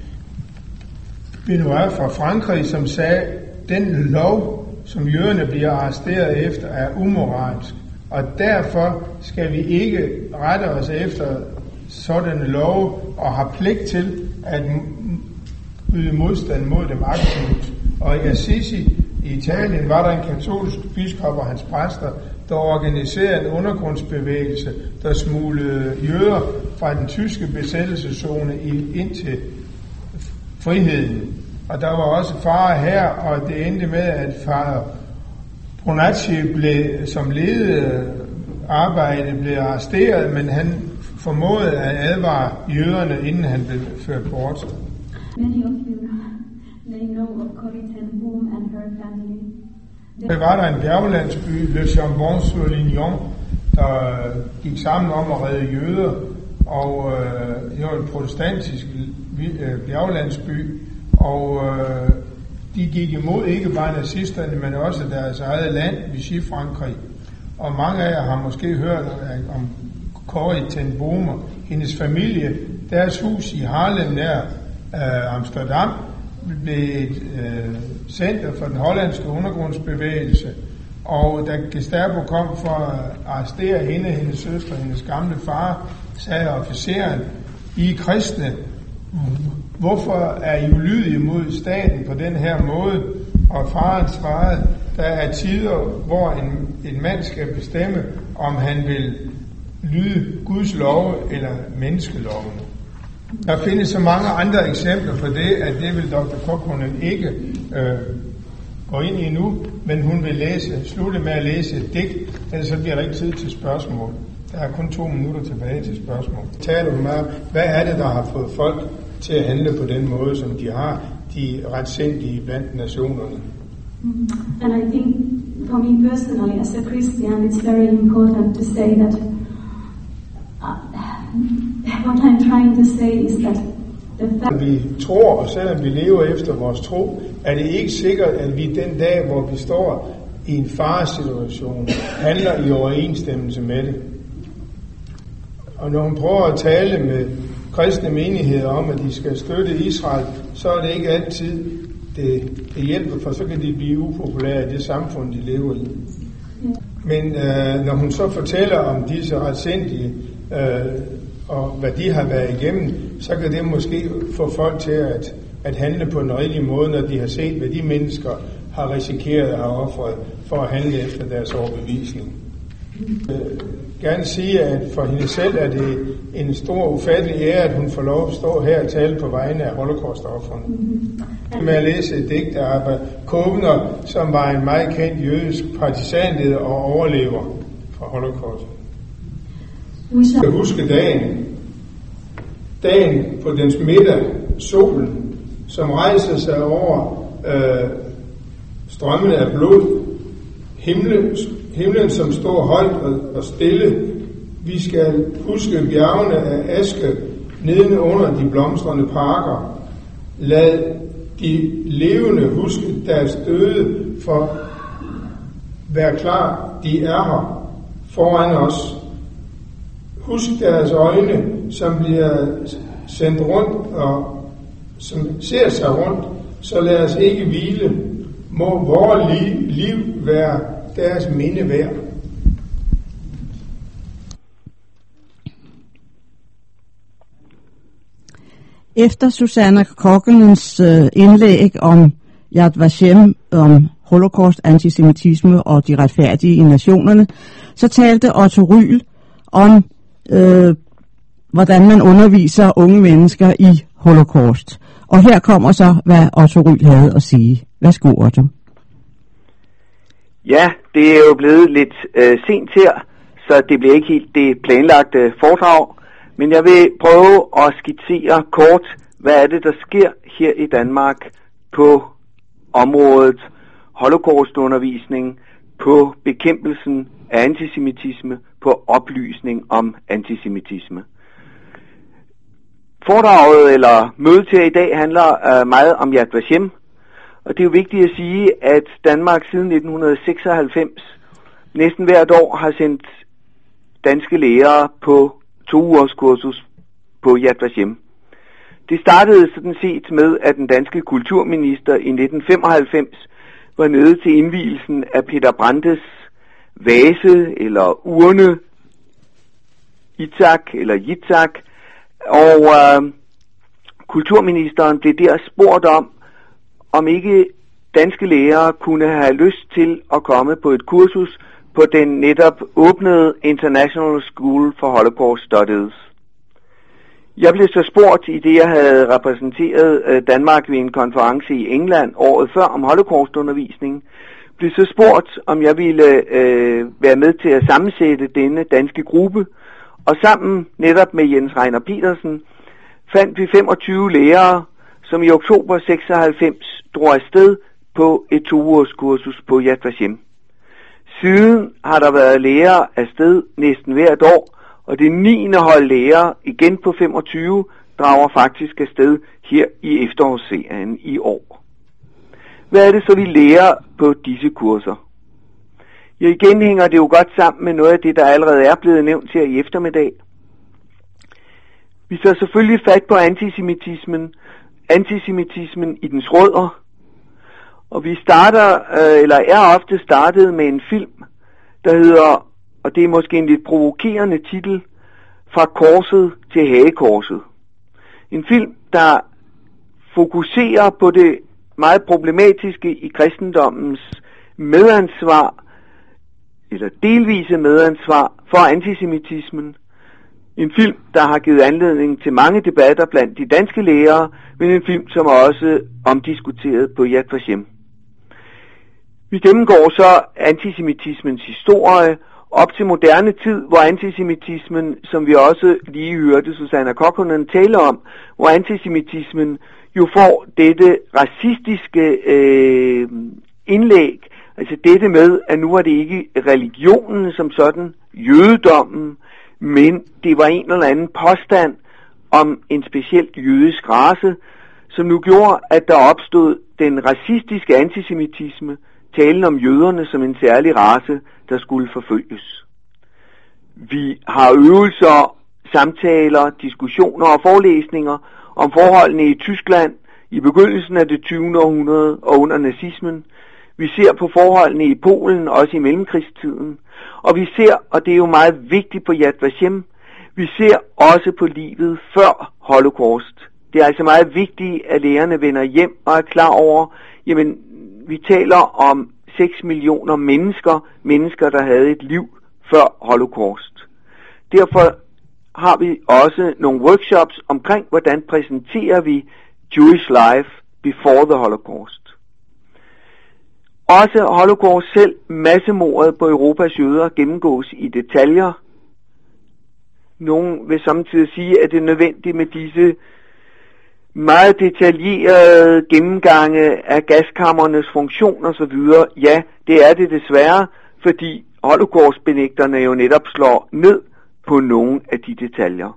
Benoit fra Frankrig, som sagde, den lov, som jøderne bliver arresteret efter, er umoralsk. Og derfor skal vi ikke rette os efter sådanne love og har pligt til at yde modstand mod dem aktivt. Og i Assisi i Italien var der en katolsk biskop og hans præster, der organiserede en undergrundsbevægelse, der smuglede jøder fra den tyske besættelseszone ind til friheden. Og der var også fare her, og det endte med, at far Brunacci som ledede arbejdet blev arresteret, men han formåede at advare jøderne, inden han blev ført bort. Many of you may know of Corrie ten Boom and her family. Der var der en bjerglandsby, Le Chambon-sur-Lignon, der gik sammen om at redde jøder, og det var en protestantisk bjerglandsby, og de gik imod ikke bare nazisterne, men også deres eget land, Vichy-Frankrig. Og mange af jer har måske hørt om Corrie ten Boom og hendes familie. Deres hus i Haarlem nær Amsterdam blev et center for den hollandske undergrundsbevægelse. Og da Gestapo kom for at arrestere hende, hendes søster, hendes gamle far, sagde officeren, I er kristne. Hvorfor er I ulydige mod staten på den her måde? Og faren svarede, der er tider, hvor en mand skal bestemme, om han vil lyde Guds love eller menneskelovene. Der findes så mange andre eksempler på det, at det vil Dr. Kokkonen ikke gå ind i nu, men hun vil slutte med at læse et digt, ellers så bliver der ikke tid til spørgsmål. Der er kun 2 minutter tilbage til spørgsmål. Taler du med, hvad er det, der har fået folk til at handle på den måde, som de har, de retsindige blandt nationerne? And I think, for me personally, as a Christian, it's very important to say that what I'm trying to say is that the fact vi tror, og selvom vi lever efter vores tro, er det ikke sikkert, at vi den dag, hvor vi står i en faresituation, handler i overensstemmelse med det. Og når hun prøver at tale med kristne menigheder om, at de skal støtte Israel, så er det ikke altid det hjælper, for så kan de blive upopulære i det samfund, de lever i. Men når hun så fortæller om disse retsindige og hvad de har været igennem, så kan det måske få folk til at handle på den rigtige måde, når de har set, hvad de mennesker har risikeret at have offret for at handle efter deres overbevisning. Gerne sige, at for hende selv er det en stor ufattelig ære, at hun får lov at stå her og tale på vegne af holocaust-offerne. Med at læse et digt af Abba Kovner, som var en meget kendt jødisk partisanleder og overlever fra holocaust. Jeg skal huske dagen på dens middag, solen, som rejser sig over strømmene af blod, himlen som står højt og stille. Vi skal huske bjergene af aske neden under de blomstrende parker. Lad de levende huske deres døde, for vær klar, de er her foran os. Husk deres øjne, som bliver sendt rundt og som ser sig rundt, så lad os ikke hvile. Må vores liv være deres minde værd. Efter Susanna Kokkelens indlæg om Yad Vashem, om holocaust, antisemitisme og de retfærdige i nationerne, så talte Otto Ryl om, hvordan man underviser unge mennesker i holocaust. Og her kommer så, hvad Otto Ryl havde at sige. Værsgo, Otto. Ja, det er jo blevet lidt sent her, så det bliver ikke helt det planlagte foredrag. Men jeg vil prøve at skitsere kort, hvad er det, der sker her i Danmark på området holocaustundervisning, på bekæmpelsen af antisemitisme, på oplysning om antisemitisme. Foredraget eller mødet her i dag handler meget om Yad Vashem, og det er jo vigtigt at sige, at Danmark siden 1996 næsten hvert år har sendt danske lærere på 2 ugers kursus på Yad Vashem. Det startede sådan set med, at den danske kulturminister i 1995 var nede til indvielsen af Peter Brandes vase eller urne, Yitzhak, og kulturministeren blev der spurgt om ikke danske lærere kunne have lyst til at komme på et kursus på den netop åbnede International School for Holocaust Studies. Jeg blev så spurgt, i det jeg havde repræsenteret Danmark ved en konference i England året før om holocaustundervisning, blev så spurgt, om jeg ville være med til at sammensætte denne danske gruppe, og sammen netop med Jens Reiner Petersen fandt vi 25 lærere, som i oktober 96 drog afsted på et 2-ugers kursus på Yad Vashem. Siden har der været lærere afsted næsten hvert år, og det 9. hold lærere, igen på 25, drager faktisk afsted her i efterårsserien i år. Hvad er det så, vi lærer på disse kurser? Ja, igen hænger det jo godt sammen med noget af det, der allerede er blevet nævnt her i eftermiddag. Vi tager selvfølgelig fat på antisemitismen i dens rødder, og vi er ofte startet med en film, der hedder, og det er måske en lidt provokerende titel, Fra korset til hagekorset. En film, der fokuserer på det meget problematiske i kristendommens medansvar, eller delvise medansvar for antisemitismen. En film, der har givet anledning til mange debatter blandt de danske lærere, men en film, som er også omdiskuteret på Yad Vashem. Vi gennemgår så antisemitismens historie op til moderne tid, hvor antisemitismen, som vi også lige hørte Susanna Kokkonen tale om, hvor antisemitismen jo får dette racistiske indlæg, altså dette med, at nu er det ikke religionen som sådan, jødedommen, men det var en eller anden påstand om en specielt jødisk race, som nu gjorde, at der opstod den racistiske antisemitisme, talen om jøderne som en særlig race, der skulle forfølges. Vi har øvelser, samtaler, diskussioner og forelæsninger om forholdene i Tyskland i begyndelsen af det 20. århundrede og under nazismen. Vi ser på forholdene i Polen, også i mellemkrigstiden. Og vi ser, og det er jo meget vigtigt på Yad Vashem, vi ser også på livet før Holocaust. Det er altså meget vigtigt, at lærerne vender hjem og er klar over, jamen, vi taler om 6 millioner mennesker, der havde et liv før Holocaust. Derfor har vi også nogle workshops omkring, hvordan præsenterer vi Jewish life before the Holocaust. Også Holocaust selv, massemordet på Europas jøder, gennemgås i detaljer. Nogen vil samtidig sige, at det er nødvendigt med disse meget detaljerede gennemgange af gaskammernes funktion og så videre. Ja, det er det desværre, fordi Holocaust-benægterne jo netop slår ned på nogle af de detaljer.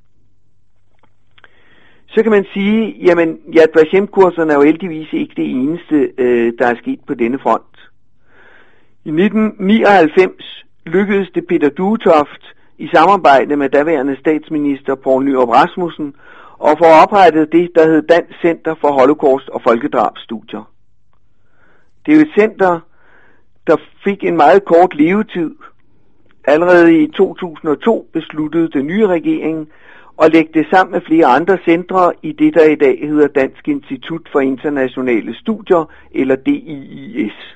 Så kan man sige, jamen Yad Vashem-kurserne er jo heldigvis ikke det eneste, der er sket på denne front. I 1999 lykkedes det Peter Duetoft i samarbejde med daværende statsminister Poul Nyrup Rasmussen og få oprettet det, der hed Dansk Center for Holocaust og Folkedrabsstudier. Det er jo et center, der fik en meget kort levetid. Allerede i 2002 besluttede den nye regering at lægge det sammen med flere andre centre i det, der i dag hedder Dansk Institut for Internationale Studier, eller DIIS.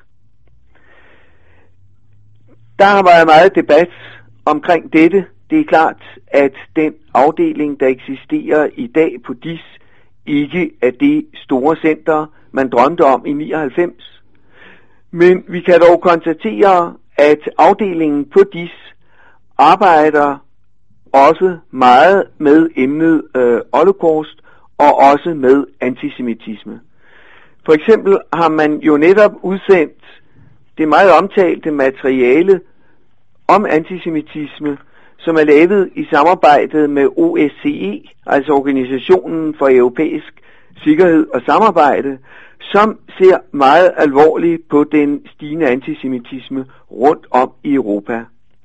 Der har været meget debat omkring dette. Det er klart, at den afdeling, der eksisterer i dag på DIS, ikke er det store center, man drømte om i 99. Men vi kan dog konstatere, at afdelingen på DIS arbejder også meget med emnet Holocaust og også med antisemitisme. For eksempel har man jo netop udsendt det meget omtalte materiale om antisemitisme, som er lavet i samarbejde med OSCE, altså Organisationen for Europæisk Sikkerhed og Samarbejde, som ser meget alvorligt på den stigende antisemitisme rundt om i Europa.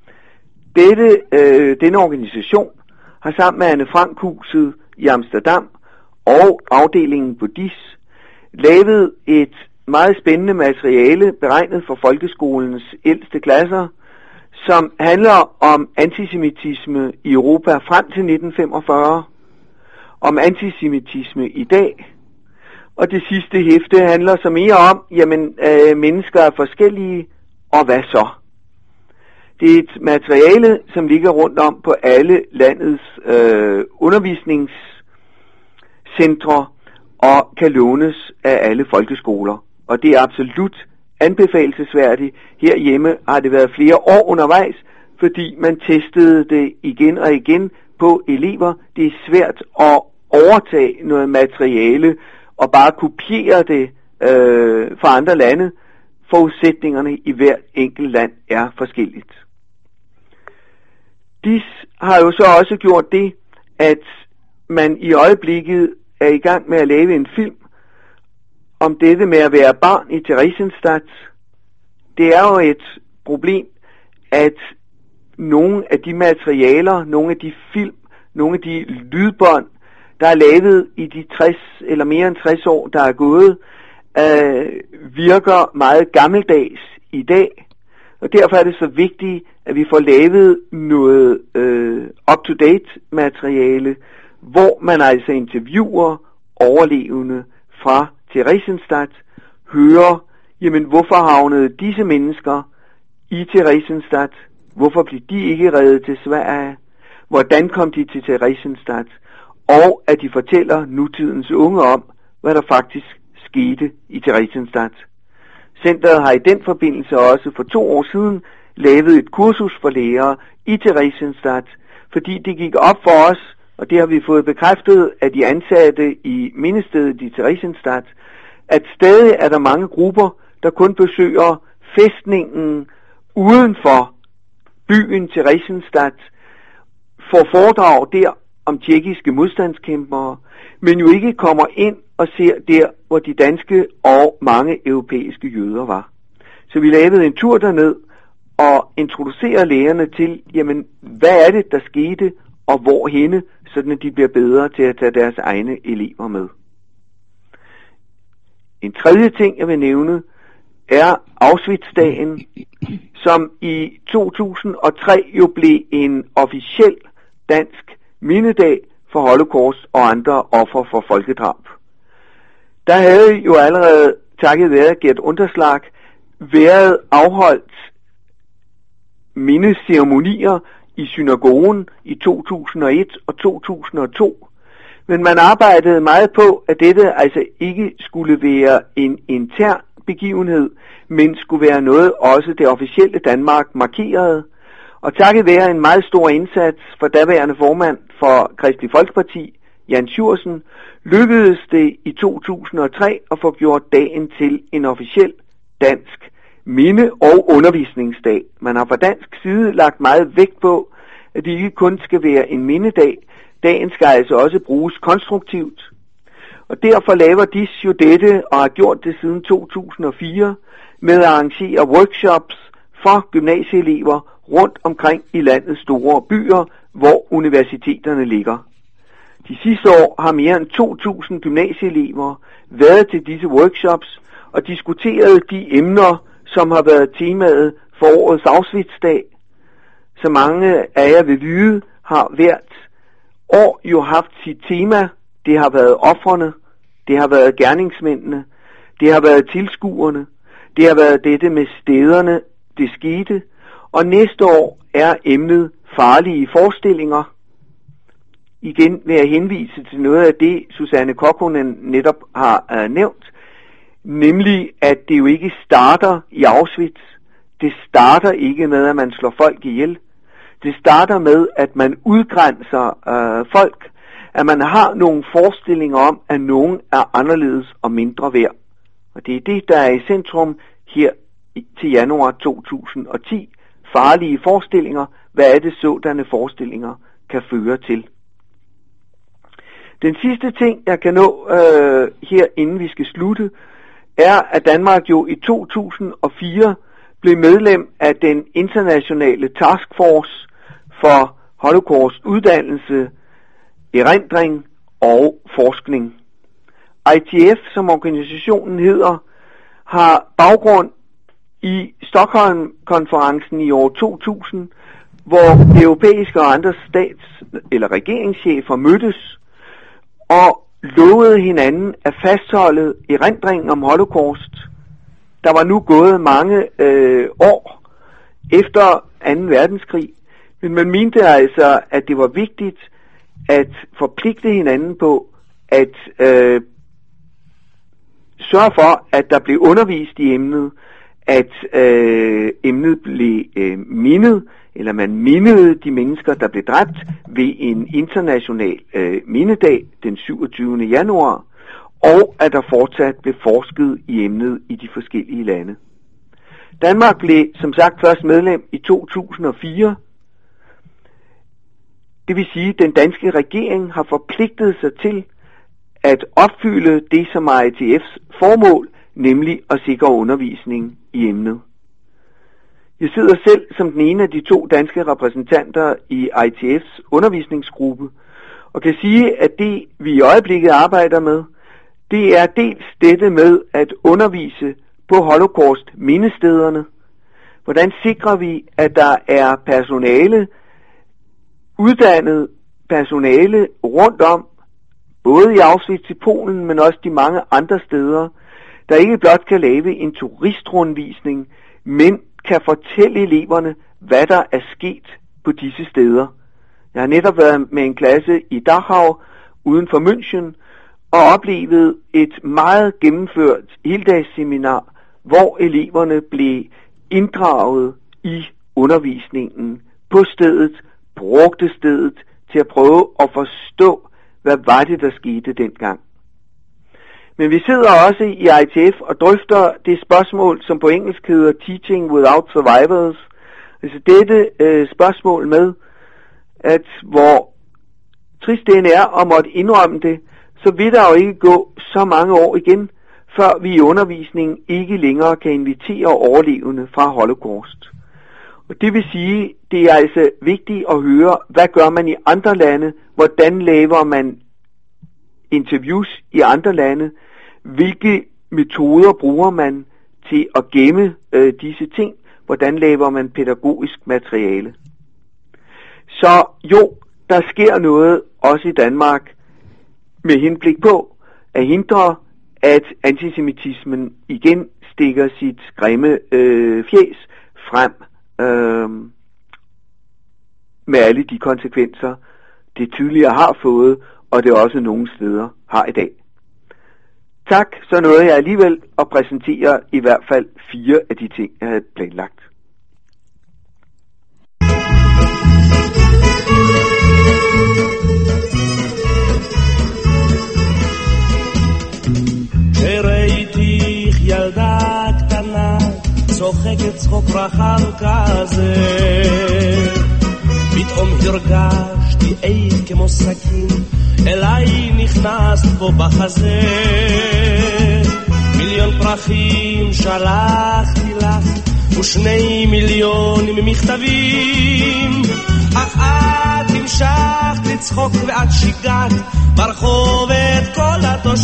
Denne organisation har sammen med Anne Frank-huset i Amsterdam og afdelingen på DIS lavet et meget spændende materiale beregnet for folkeskolens ældste klasser, som handler om antisemitisme i Europa frem til 1945, om antisemitisme i dag, og det sidste hæfte handler så mere om, jamen mennesker er forskellige, og hvad så? Det er et materiale, som ligger rundt om på alle landets undervisningscentre og kan lånes af alle folkeskoler. Og det er absolut anbefalelsesværdigt. Herhjemme har det været flere år undervejs, fordi man testede det igen og igen på elever. Det er svært at overtage noget materiale og bare kopiere det fra andre lande. Forudsætningerne i hvert enkelt land er forskelligt. DIS har jo så også gjort det, at man i øjeblikket er i gang med at lave en film om dette med at være barn i Theresienstadt. Det er jo et problem, at nogle af de materialer, nogle af de film, nogle af de lydbånd, der er lavet i de 60 eller mere end 60 år, der er gået, virker meget gammeldags i dag. Og derfor er det så vigtigt, at vi får lavet noget up-to-date materiale, hvor man altså interviewer overlevende fra Theresienstadt, hører, jamen hvorfor havnede disse mennesker i Theresienstadt? Hvorfor blev de ikke reddet til Sverige? Hvordan kom de til Theresienstadt? Og at de fortæller nutidens unge om, hvad der faktisk skete i Theresienstadt. Centeret har i den forbindelse også for 2 år siden lavet et kursus for lærere i Theresienstadt, fordi det gik op for os, og det har vi fået bekræftet af de ansatte i mindestedet i Theresienstadt, at stadig er der mange grupper, der kun besøger fæstningen uden for byen Theresienstadt, får foredrag der om tjekkiske modstandskæmpere, men jo ikke kommer ind og ser der, hvor de danske og mange europæiske jøder var. Så vi lavede en tur derned og introducerer lærerne til, jamen, hvad er det, der skete, og hvorhenne, sådan at de bliver bedre til at tage deres egne elever med. En tredje ting, jeg vil nævne, er Auschwitz-dagen, som i 2003 jo blev en officiel dansk mindedag for Holocaust og andre offer for folkedrab. Der havde jo allerede, takket være Gert Unterslag, været afholdt mindeceremonier i synagogen i 2001 og 2002. Men man arbejdede meget på, at dette altså ikke skulle være en intern begivenhed, men skulle være noget også det officielle Danmark markerede. Og takket være en meget stor indsats for daværende formand for Kristeligt Folkeparti, Jan Sjursen, lykkedes det i 2003 at få gjort dagen til en officiel dansk minde- og undervisningsdag. Man har fra dansk side lagt meget vægt på, at det ikke kun skal være en mindedag. Dagen skal altså også bruges konstruktivt. Og derfor laver DIS jo dette, og har gjort det siden 2004, med at arrangere workshops for gymnasieelever rundt omkring i landets store byer, hvor universiteterne ligger. De sidste år har mere end 2.000 gymnasieelever været til disse workshops og diskuteret de emner, som har været temaet for årets Auschwitz-dag. Så mange af jer vil vide, har hvert år jo haft sit tema. Det har været ofrene, det har været gerningsmændene, det har været tilskuerne, det har været dette med stederne, det skete, og næste år er emnet farlige forestillinger. Igen vil jeg henvise til noget af det, Susanne Kokkonen netop har nævnt, nemlig at det jo ikke starter i Auschwitz. Det starter ikke med, at man slår folk ihjel. Det starter med, at man udgrænser folk, at man har nogle forestillinger om, at nogen er anderledes og mindre værd. Og det er det, der er i centrum her til januar 2010. Farlige forestillinger. Hvad er det sådanne forestillinger kan føre til? Den sidste ting, jeg kan nå her, inden vi skal slutte, er, at Danmark jo i 2004 blev medlem af den internationale taskforce for Holocaust uddannelse, erindring og forskning. ITF, som organisationen hedder, har baggrund i Stockholm-konferencen i år 2000, hvor europæiske og andre stats- eller regeringschefer mødtes og lovede hinanden at fastholde erindringen om Holocaust. Der var nu gået mange år efter 2. verdenskrig, men man mente altså, at det var vigtigt at forpligte hinanden på at sørge for, at der blev undervist i emnet, at emnet blev mindet, eller man mindede de mennesker, der blev dræbt ved en international mindedag den 27. januar, og at der fortsat blev forsket i emnet i de forskellige lande. Danmark blev som sagt først medlem i 2004. Det vil sige, at den danske regering har forpligtet sig til at opfylde det, som er ITF's formål, nemlig at sikre undervisning i emnet. Jeg sidder selv som den ene af de 2 danske repræsentanter i ITF's undervisningsgruppe, og kan sige, at det, vi i øjeblikket arbejder med, det er dels dette med at undervise på Holocaust-mindestederne. Hvordan sikrer vi, at der er personale, uddannet personale rundt om, både i Auschwitz i Polen, men også de mange andre steder, der ikke blot kan lave en turistrundvisning, men kan fortælle eleverne, hvad der er sket på disse steder. Jeg har netop været med en klasse i Dachau uden for München og oplevet et meget gennemført heldagsseminar, hvor eleverne blev inddraget i undervisningen på stedet, brugte stedet til at prøve at forstå, hvad var det, der skete dengang. Men vi sidder også i ITF og drøfter det spørgsmål, som på engelsk hedder Teaching Without Survivors. Altså dette spørgsmål med, at hvor trist det er at måtte indrømme det, så vil der jo ikke gå så mange år igen, før vi i undervisningen ikke længere kan invitere overlevende fra Holocaust. Og det vil sige, det er altså vigtigt at høre, hvad gør man i andre lande, hvordan laver man interviews i andre lande, hvilke metoder bruger man til at gemme disse ting? Hvordan laver man pædagogisk materiale? Så jo, der sker noget også i Danmark med henblik på at hindre, at antisemitismen igen stikker sit grimme fjes frem med alle de konsekvenser, det tidligere har fået, og det også nogle steder har i dag. Tak, så nåede jeg alligevel at præsentere i hvert fald 4 af de ting, jeg havde planlagt. ראיתיך ילדה קטנה צוחקת צחוק רחב כזה פתאום הרגשתי עד כמו סכין אליי נכנסת פה בחזה מיליון פרחים שלחתי לך ו2 מיליון מכתבים אך את המשכת לצחוק ואת שיגעת ברחוב את כל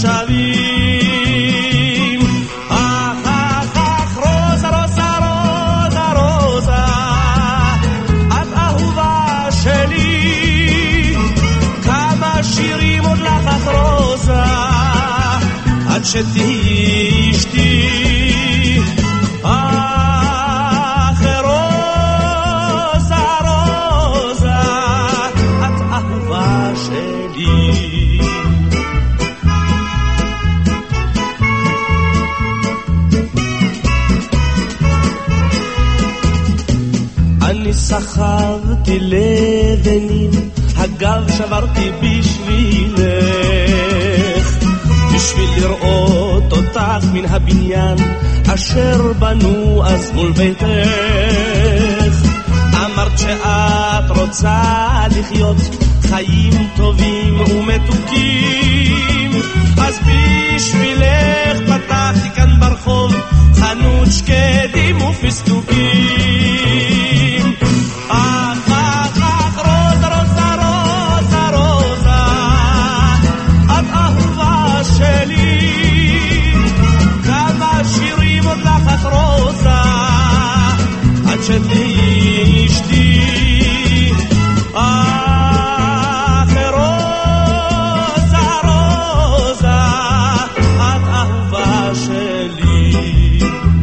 התושבים אך רוזה רוזה רוזה רוזה את אהובה שלי כמה שירים עוד לך אך רוזה עד שתהיי אשתי אך רוזה רוזה את אהובה שלי אני סחבתי לבנים, הגב שברתי בשבילך, בשביל לראות אותך מן הבניין, אשר בנו אז מול ביתך. אמרת שאת רוצה לחיות חיים טובים ומתוקים, אז בשבילך פתחתי כאן ברחוב חנות שקדים ופסטוקים. שתהיי אשתי אך רוזה רוזה את אהובה שלי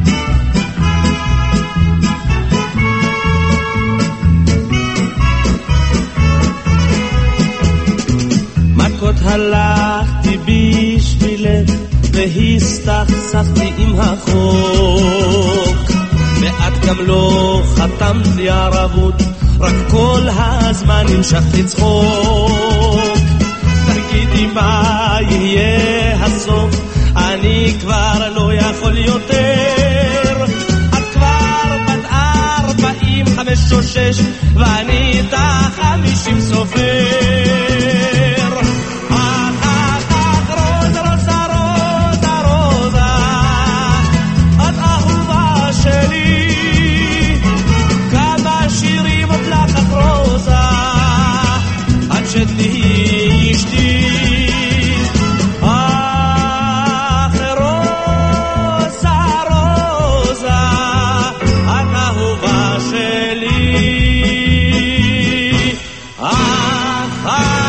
מכות הלכתי בשבילך והסתכסכתי עם החוק ואת גם לא חתמת לי ערבות, רק כל הזמן המשכת לצחוק. תגידי מה יהיה הסוף, אני כבר לא יכול יותר. את כבר בת 40, 5 או 6, ואני איתך 50 סופר. שתהיי אשתי אך רוזה רוזה את אהובה שלי אך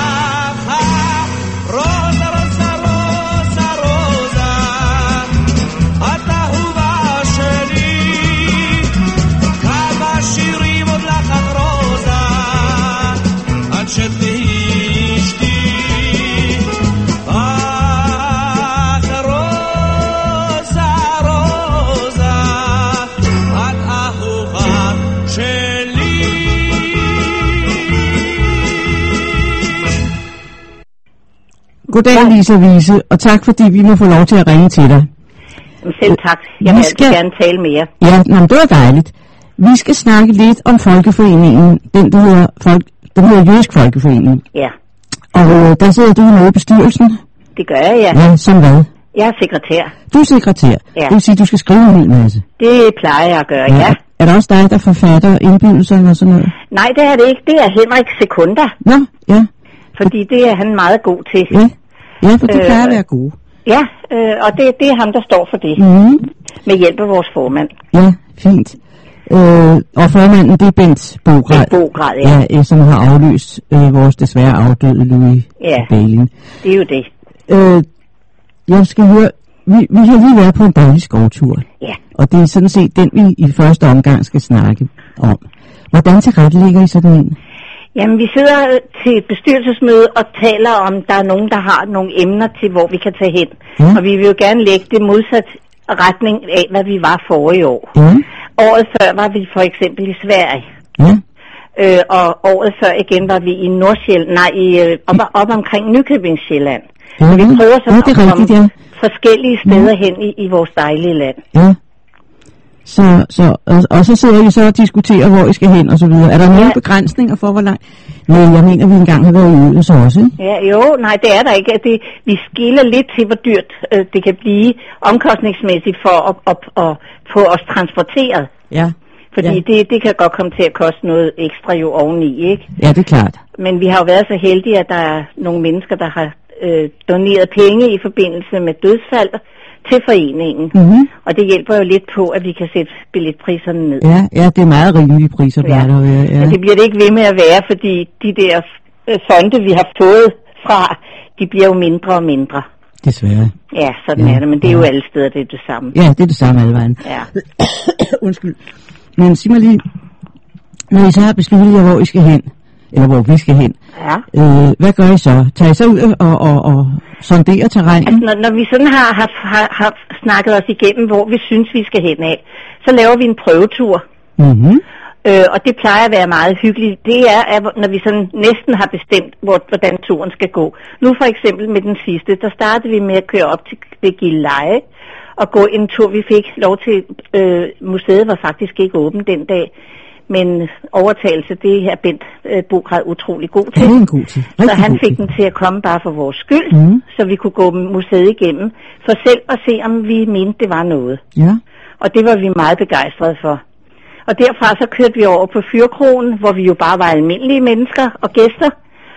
רוזה רוזה רוזה רוזה את אהובה שלי כמה שירים עוד לך את רוזה עד שתהיי Goddag, Lisa Wiese, og tak fordi vi må få lov til at ringe til dig. Selv tak. Jeg vil gerne tale mere. Ja, det var dejligt. Vi skal snakke lidt om Folkeforeningen, den hedder Jødisk Folkeforening. Ja. Og der sidder du med i bestyrelsen. Det gør jeg, ja. Ja, som hvad? Jeg er sekretær. Du er sekretær? Ja. Det vil sige, at du skal skrive en hel masse? Det plejer jeg at gøre, ja. Er der også dig, der forfatter indbydelserne og sådan noget? Nej, det er det ikke. Det er Henrik Sekunda. Nå, ja. Fordi det er han meget god til. Ja, for du plejer at være god. Ja, og det er ham, der står for det. Mm. med hjælp af vores formand. Ja, fint. Og formanden, det er Bent Bograd. Bent Bograd, ja. Ja, som har afløst vores desværre afdøde Louis Balin. Det er jo det. Jeg skal høre, vi har lige været på en dejlig skovtur. Ja. Og det er sådan set den, vi i første omgang skal snakke om. Hvordan tilrettelægger I sådan en? Jamen, vi sidder til et bestyrelsesmøde og taler om, der er nogen, der har nogle emner til, hvor vi kan tage hen. Ja. Og vi vil jo gerne lægge det modsat retning af, hvad vi var forrige år. Ja. Året før var vi for eksempel i Sverige. Ja. Og året før igen var vi i op omkring Nykøbing-Sjælland. Ja, vi prøver så at komme forskellige steder hen i vores dejlige land. Ja. Og så sidder vi så og diskuterer, hvor I skal hen og så videre. Er der nogle begrænsninger for, hvor langt? Nej, jeg mener, vi engang har været ude så også, ikke? Ja, jo, nej, det er der ikke. Vi skiller lidt til, hvor dyrt det kan blive omkostningsmæssigt for at få os transporteret. Ja. Fordi det kan godt komme til at koste noget ekstra jo oveni, ikke? Ja, det er klart. Men vi har jo været så heldige, at der er nogle mennesker, der har doneret penge i forbindelse med dødsfald til foreningen. Mm-hmm. Og det hjælper jo lidt på, at vi kan sætte billetpriserne ned. Ja, det er meget rimelige priser, der er der. Ja. Men det bliver det ikke ved med at være, fordi de der fonde, vi har fået fra, de bliver jo mindre og mindre. Desværre. Ja, sådan er det, men det er jo alle steder, det er det samme. Ja, det er det samme alle vejen. Ja. Undskyld. Men sig mig lige, når I så har besluttet jer, hvor I skal hen, eller hvor vi skal hen, hvad gør I så? Tager I så ud og sonderer terrænet? Altså, når vi sådan har snakket os igennem, hvor vi synes, vi skal hen af, så laver vi en prøvetur. Mm-hmm. Og det plejer at være meget hyggeligt. Det er, når vi sådan næsten har bestemt, hvordan turen skal gå. Nu for eksempel med den sidste, der startede vi med at køre op til Gilleleje og gå en tur. Vi fik lov til, museet var faktisk ikke åbent den dag, men overtagelse, det er Bent Bograd utrolig god til. Så han fik den til at komme bare for vores skyld, så vi kunne gå museet igennem, for selv at se, om vi mente, det var noget. Ja. Og det var vi meget begejstrede for. Og derfra så kørte vi over på Fyrkrogen, hvor vi jo bare var almindelige mennesker og gæster,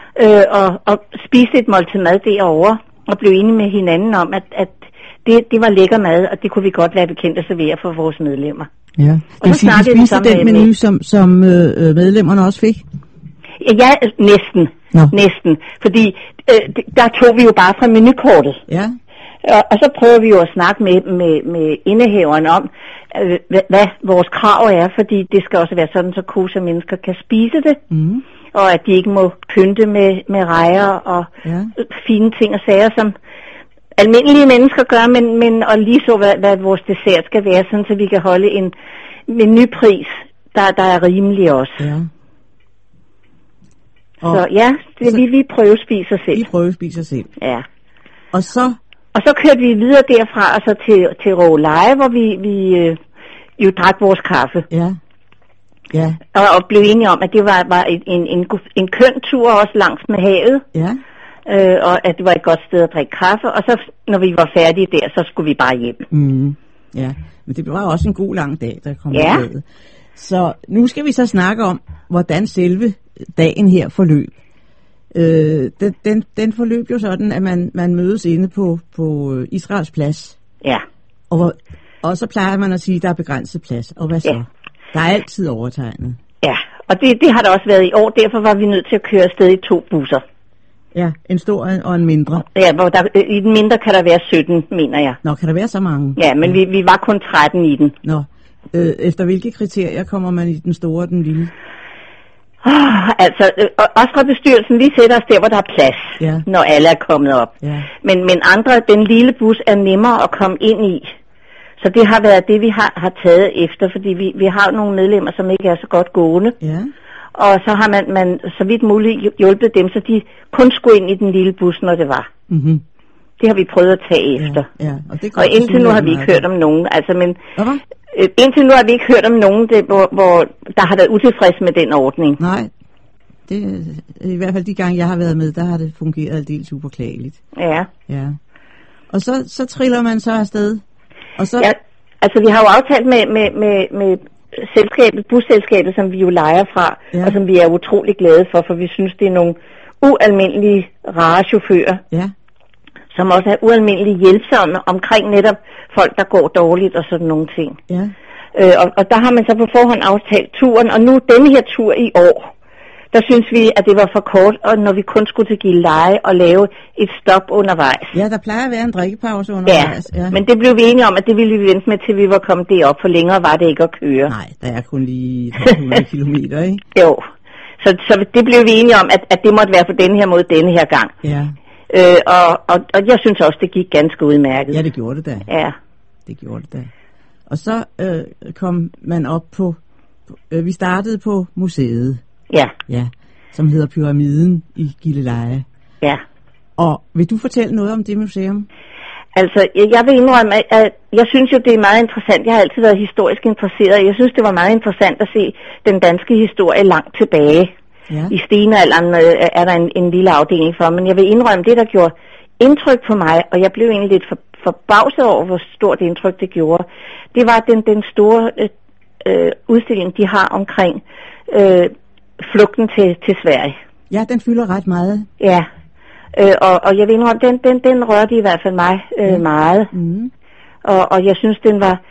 og spiste et måltid mad derovre, og blev enige med hinanden om, at det var lækker mad, og det kunne vi godt være bekendt at servere for vores medlemmer. Ja, og så snakkede vi spiste den menu, som medlemmerne også fik? Ja, næsten. Næsten. Fordi der tog vi jo bare fra menukortet. Ja. Og så prøver vi jo at snakke med indehaveren om, hvad vores krav er, fordi det skal også være sådan, så kosher mennesker kan spise det. Mm. Og at de ikke må pynte med rejer og fine ting og sager, som almindelige mennesker gør, men og lige så, hvad vores dessert skal være, sådan så vi kan holde en menupris, der er rimelig også. Ja. Så ja, vi prøvespiser selv. Vi prøvespiser selv. Ja. Og så kørte vi videre derfra, og så til Råleje, hvor vi jo drak vores kaffe. Ja. Ja. Og blev enige om, at det var en køn tur også langs med havet. Ja. Og at det var et godt sted at drikke kaffe, og så når vi var færdige der, så skulle vi bare hjem. Mm. Ja, men det var også en god lang dag, der kom ud. Så nu skal vi så snakke om, hvordan selve dagen her forløb. Den forløb jo sådan, at man mødes inde på Israels plads. Ja. Og så plejer man at sige, at der er begrænset plads. Og hvad så? Ja. Der er altid overtegnet. Ja, og det har der også været i år, derfor var vi nødt til at køre afsted i 2 busser. Ja, en stor og en mindre. Ja, hvor i den mindre kan der være 17, mener jeg. Nå, kan der være så mange? Ja, men vi var kun 13 i den. Nå, efter hvilke kriterier kommer man i den store og den lille? Altså, også fra bestyrelsen, vi sætter os der, hvor der er plads, når alle er kommet op. Ja. Men andre, den lille bus er nemmere at komme ind i. Så det har været det, vi har taget efter, fordi vi har nogle medlemmer, som ikke er så godt gående. Ja. Og så har man så vidt muligt hjulpet dem, så de kun skulle ind i den lille bus, når det var. Mm-hmm. Det har vi prøvet at tage efter. Ja. Og indtil nu har vi ikke hørt om nogen. Altså, men indtil nu har vi ikke hørt om nogen, hvor der har været utilfreds med den ordning. Nej. Det i hvert fald de gange, jeg har været med, der har det fungeret aldeles upåklageligt. Ja. Ja. Og så triller man så afsted. Og så... Ja, altså vi har jo aftalt med selskabet, busselskabet, som vi jo lejer fra, og som vi er utrolig glade for vi synes, det er nogle ualmindelige rare chauffører, som også er ualmindeligt hjælpsomme omkring netop folk, der går dårligt og sådan nogle ting. Ja. Og der har man så på forhånd aftalt turen, og nu denne her tur i år, der synes vi, at det var for kort, og når vi kun skulle til Gilleleje og lave et stop undervejs. Ja, der plejer at være en drikkepause undervejs. Ja, men det blev vi enige om, at det ville vi vente med, til vi var kommet derop, for længere var det ikke at køre. Nej, der er kun lige 100 kilometer, ikke? Jo, så det blev vi enige om, at det måtte være på denne her måde denne her gang. Ja. Og jeg synes også, det gik ganske udmærket. Ja, det gjorde det da. Ja. Det gjorde det da. Og så kom man op på, vi startede på museet. Ja. Ja, som hedder Pyramiden i Gilleleje. Ja. Og vil du fortælle noget om det museum? Altså, jeg vil indrømme, at jeg synes jo, det er meget interessant. Jeg har altid været historisk interesseret. Jeg synes, det var meget interessant at se den danske historie langt tilbage. Ja. I stenalderen er der en lille afdeling for, men jeg vil indrømme, det der gjorde indtryk på mig, og jeg blev egentlig lidt forbavset over, hvor stort indtryk det gjorde. Det var den store udstilling, de har omkring flugten til Sverige. Ja, den fylder ret meget. Ja, og jeg ved ikke, den rørte i hvert fald mig meget. Mm. Og jeg synes, det var,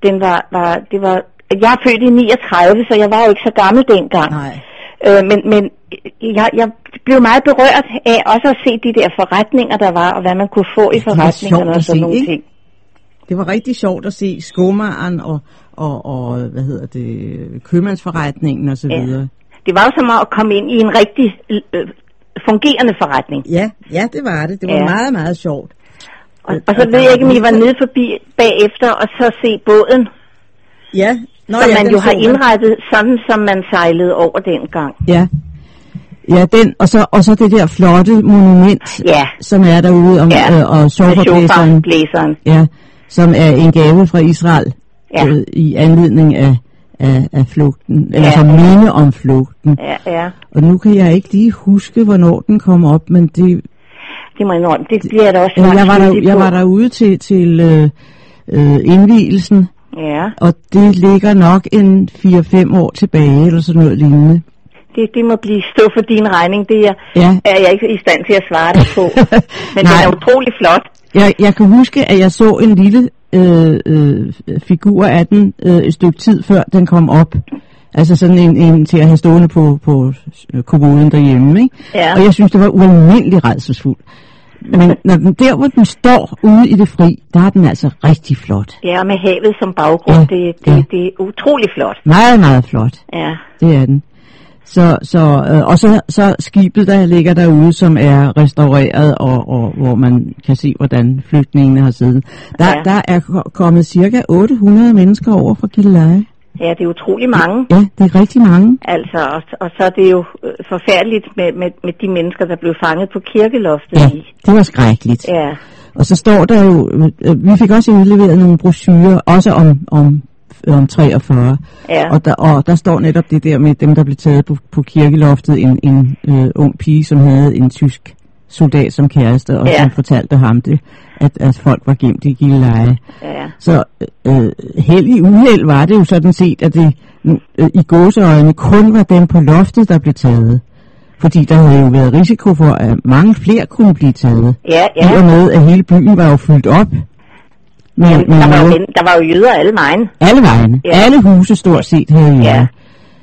jeg er født i 39, så jeg var jo ikke så gammel dengang. Nej. Men jeg blev meget berørt af også at se de der forretninger, der var, og hvad man kunne få i forretningerne og sådan nogle ting. Det var rigtig sjovt at se skomageren og hvad hedder det, købmandsforretningen og så videre. Det var jo som at komme ind i en rigtig fungerende forretning. Ja, det var det. Det var meget, meget sjovt. Og så ved jeg ikke, om I var nede forbi bagefter og så se båden. Ja. Som man jo har indrettet sådan, som man sejlede over dengang. Ja. Ja, den, og så det der flotte monument, som er derude, og soverblæseren, som er en gave fra Israel, i anledning af flugten, eller som minde om flugten. Ja. Og nu kan jeg ikke lige huske, hvornår den kom op, men det må jeg indrømme, det bliver der også jeg var derude til indvielsen, og det ligger nok en 4-5 år tilbage, eller sådan noget lignende. Det må blive stå for din regning, det er jeg ikke i stand til at svare dig på. Men den er utrolig flot. Jeg kan huske, at jeg så en lille figur af den et stykke tid før den kom op. Altså sådan en til at have stående på kommoden derhjemme, ikke? Ja. Og jeg synes, det var ualmindeligt rædselsfuldt. Men når den der, hvor den står ude i det fri, der er den altså rigtig flot. Ja, med havet som baggrund, det er utrolig flot. Meget, meget flot. Ja. Det er den. Så skibet, der ligger derude, som er restaureret, og hvor man kan se, hvordan flygtningene har siddet. Der er kommet cirka 800 mennesker over fra Gilleleje. Ja, det er utrolig mange. Ja, det er rigtig mange. Altså, og så er det jo forfærdeligt med de mennesker, der blev fanget på kirkeloftet. Ja, det var skrækkeligt. Ja. Og så står der jo, vi fik også udleveret nogle brochurer, også om 43. Ja. Og der står netop det der med dem, der blev taget på kirkeloftet, en ung pige, som havde en tysk soldat som kæreste, og som fortalte ham det, at folk var gemt i Gilleleje. Ja. Så held i uheld var det jo sådan set, at det i gåseøjne kun var dem på loftet, der blev taget. Fordi der havde jo været risiko for, at mange flere kunne blive taget. Ja. I og med, at hele byen var jo fyldt op. Men der var jo jøder alle vejen. Alle vejen. Ja. Alle huse stort set havde jøder. Ja.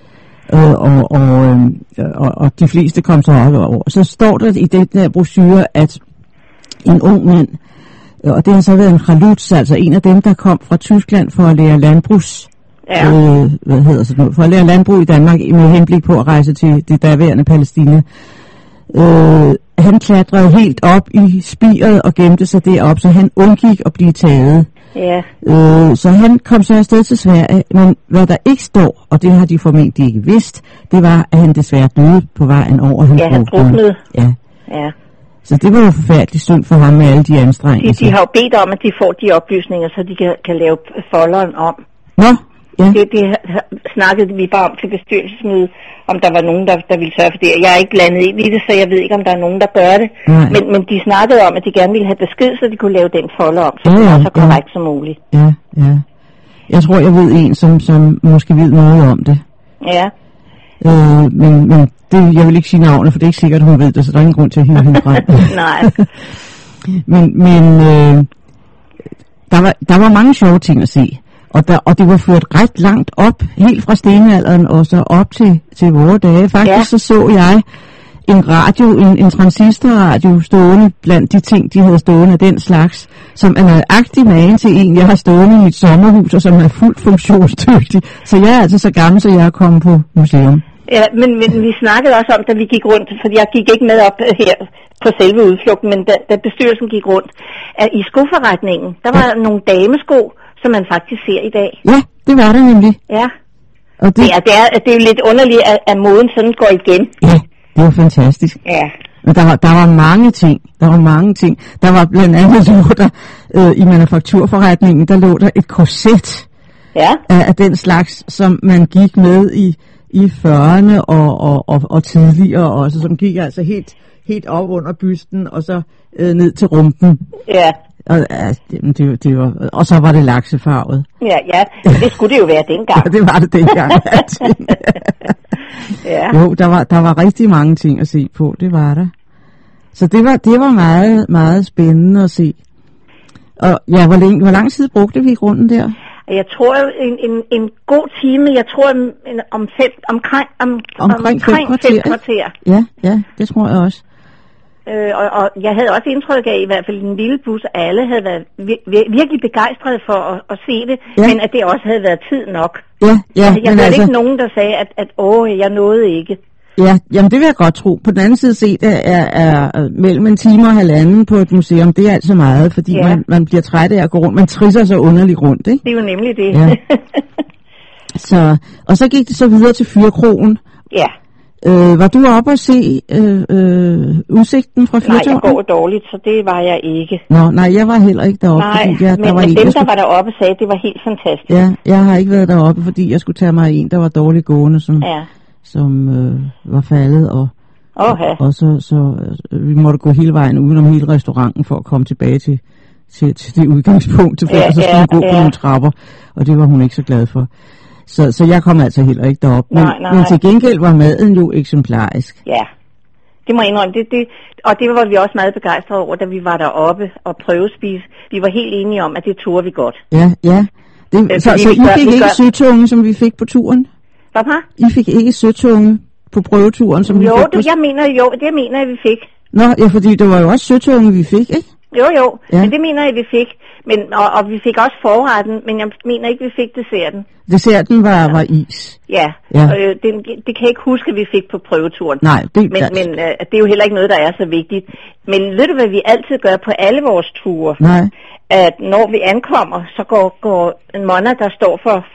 Og de fleste kom så op over. Så står der i den der brochure, at en ung mand, og det har så været en khalutz, altså en af dem, der kom fra Tyskland for at lære landbrugs, for at lære landbrug i Danmark med henblik på at rejse til det daværende Palæstina. Han klatrede helt op i spiret og gemte sig derop, så han undgik at blive taget. Ja. Så han kom så afsted til Sverige, men hvad der ikke står, og det har de formentlig ikke vidst, det var, at han desværre døde på vejen over. Han druknede. Ja. Så det var jo forfærdeligt synd for ham med alle de anstrengelser. De har jo bedt om, at de får de oplysninger, så de kan lave folderen om. Nå, ja. Det snakkede vi bare om til bestyrelsesmødet, om der var nogen, der ville sørge for det. Jeg er ikke blandet ind i det, så jeg ved ikke, om der er nogen, der gør det. Men de snakkede om, at de gerne ville have besked, så de kunne lave den folder om, så det var så korrekt som muligt. Ja. Jeg tror, jeg ved en, som måske ved noget om det. Ja. Men det, jeg vil ikke sige navnet, for det er ikke sikkert, hun ved det, så der er ingen grund til at hive hende frem. Nej. Men der var mange sjove ting at se. Og det var ført ret langt op, helt fra stenalderen og så op til vore dage. Faktisk så jeg en radio, en transistorradio stående blandt de ting, de havde stående af den slags, som er nøjagtig magen til en, jeg har stående i mit sommerhus, og som er fuldt funktionsdygtig. Så jeg er altså så gammel, så jeg er kommet på museum. Ja, men vi snakkede også om, da vi gik rundt, fordi jeg gik ikke med op her på selve udflugten, men da bestyrelsen gik rundt, at i skoforretningen, der var nogle damesko, som man faktisk ser i dag. Ja, det var det nemlig. Ja. Og det er jo lidt underligt, at moden sådan går igen. Ja, det var fantastisk. Ja. Men der var mange ting. Der var blandt andet i manufakturforretningen, der lå der et korset af den slags, som man gik med i 40'erne og tidligere også, som gik altså helt op under bysten og så ned til rumpen. Ja. Og så var det laksefarvet. Ja, det skulle det jo være dengang. Ja, det var det dengang. Ja. Jo, der var rigtig mange ting at se på, det var der. Så det var meget, meget spændende at se. Og ja, hvor lang tid brugte vi runden der? Jeg tror en god time, jeg tror omkring 5 kvarter. Ja, det tror jeg også. Og jeg havde også indtryk af, i hvert fald en lille bus, alle havde været virkelig begejstrede for at se det, men at det også havde været tid nok. Ja, jeg hørte ikke nogen, der sagde, at jeg nåede ikke. Ja, jamen det vil jeg godt tro. På den anden side set er mellem en time og halvanden på et museum, det er altså meget, fordi man bliver træt af at gå rundt. Man trisser så underligt rundt, ikke? Det er jo nemlig det. Ja. Og så gik det så videre til Fyrkrogen. Ja. Var du oppe at se udsigten fra Fyrtårnet? Nej, jeg går dårligt, så det var jeg ikke. Nej, jeg var heller ikke deroppe. Nej, fordi men dem, der var deroppe, sagde, at det var helt fantastisk. Ja, jeg har ikke været deroppe, fordi jeg skulle tage mig en, der var dårligt gående, som var faldet, og så vi måtte gå hele vejen udenom hele restauranten for at komme tilbage til det udgangspunkt, og så skulle hun gå på nogle trapper, og det var hun ikke så glad for. Så jeg kom altså heller ikke derop. Men til gengæld var maden jo eksemplarisk. Ja, det må jeg indrømme. Og det var vi også meget begejstrede over, da vi var deroppe og prøvespise. Vi var helt enige om, at det turde vi godt. Ja. Så I fik ikke søtunge, som vi fik på turen? Hvad? I fik ikke søtunge på prøveturen, som vi fik på... det mener jeg, vi fik. Nå, ja, fordi det var jo også søtunge, vi fik, ikke? Jo, men det mener jeg, vi fik. Og vi fik også forretten, men jeg mener ikke, vi fik desserten. Desserten var is. Ja. Det kan jeg ikke huske, at vi fik på prøveturen. Nej, men det er jo heller ikke noget, der er så vigtigt. Men ved du, hvad vi altid gør på alle vores ture? Nej. At når vi ankommer, så går en Mona, der står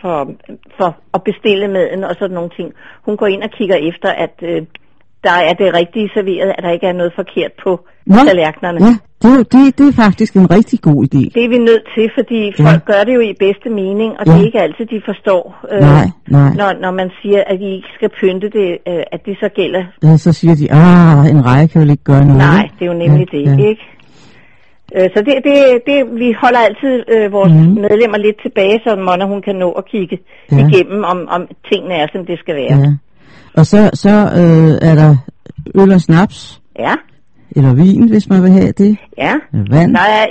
for at bestille maden og sådan nogle ting. Hun går ind og kigger efter, at der er det rigtige serveret, at der ikke er noget forkert på tallerkenerne. Ja, det er faktisk en rigtig god idé. Det er vi nødt til, fordi folk gør det jo i bedste mening, og det er ikke altid, de forstår, når man siger, at de ikke skal pynte det, at det så gælder. Ja, så siger de, en reje kan jo ikke gøre noget. Nej, det er jo nemlig det, ikke? Så vi holder altid vores medlemmer lidt tilbage, så Mona, hun kan nå at kigge igennem, om tingene er, som det skal være. Ja. Og så er der øl og snaps. Ja. Eller vin, hvis man vil have det. Ja. Eller vand. Der er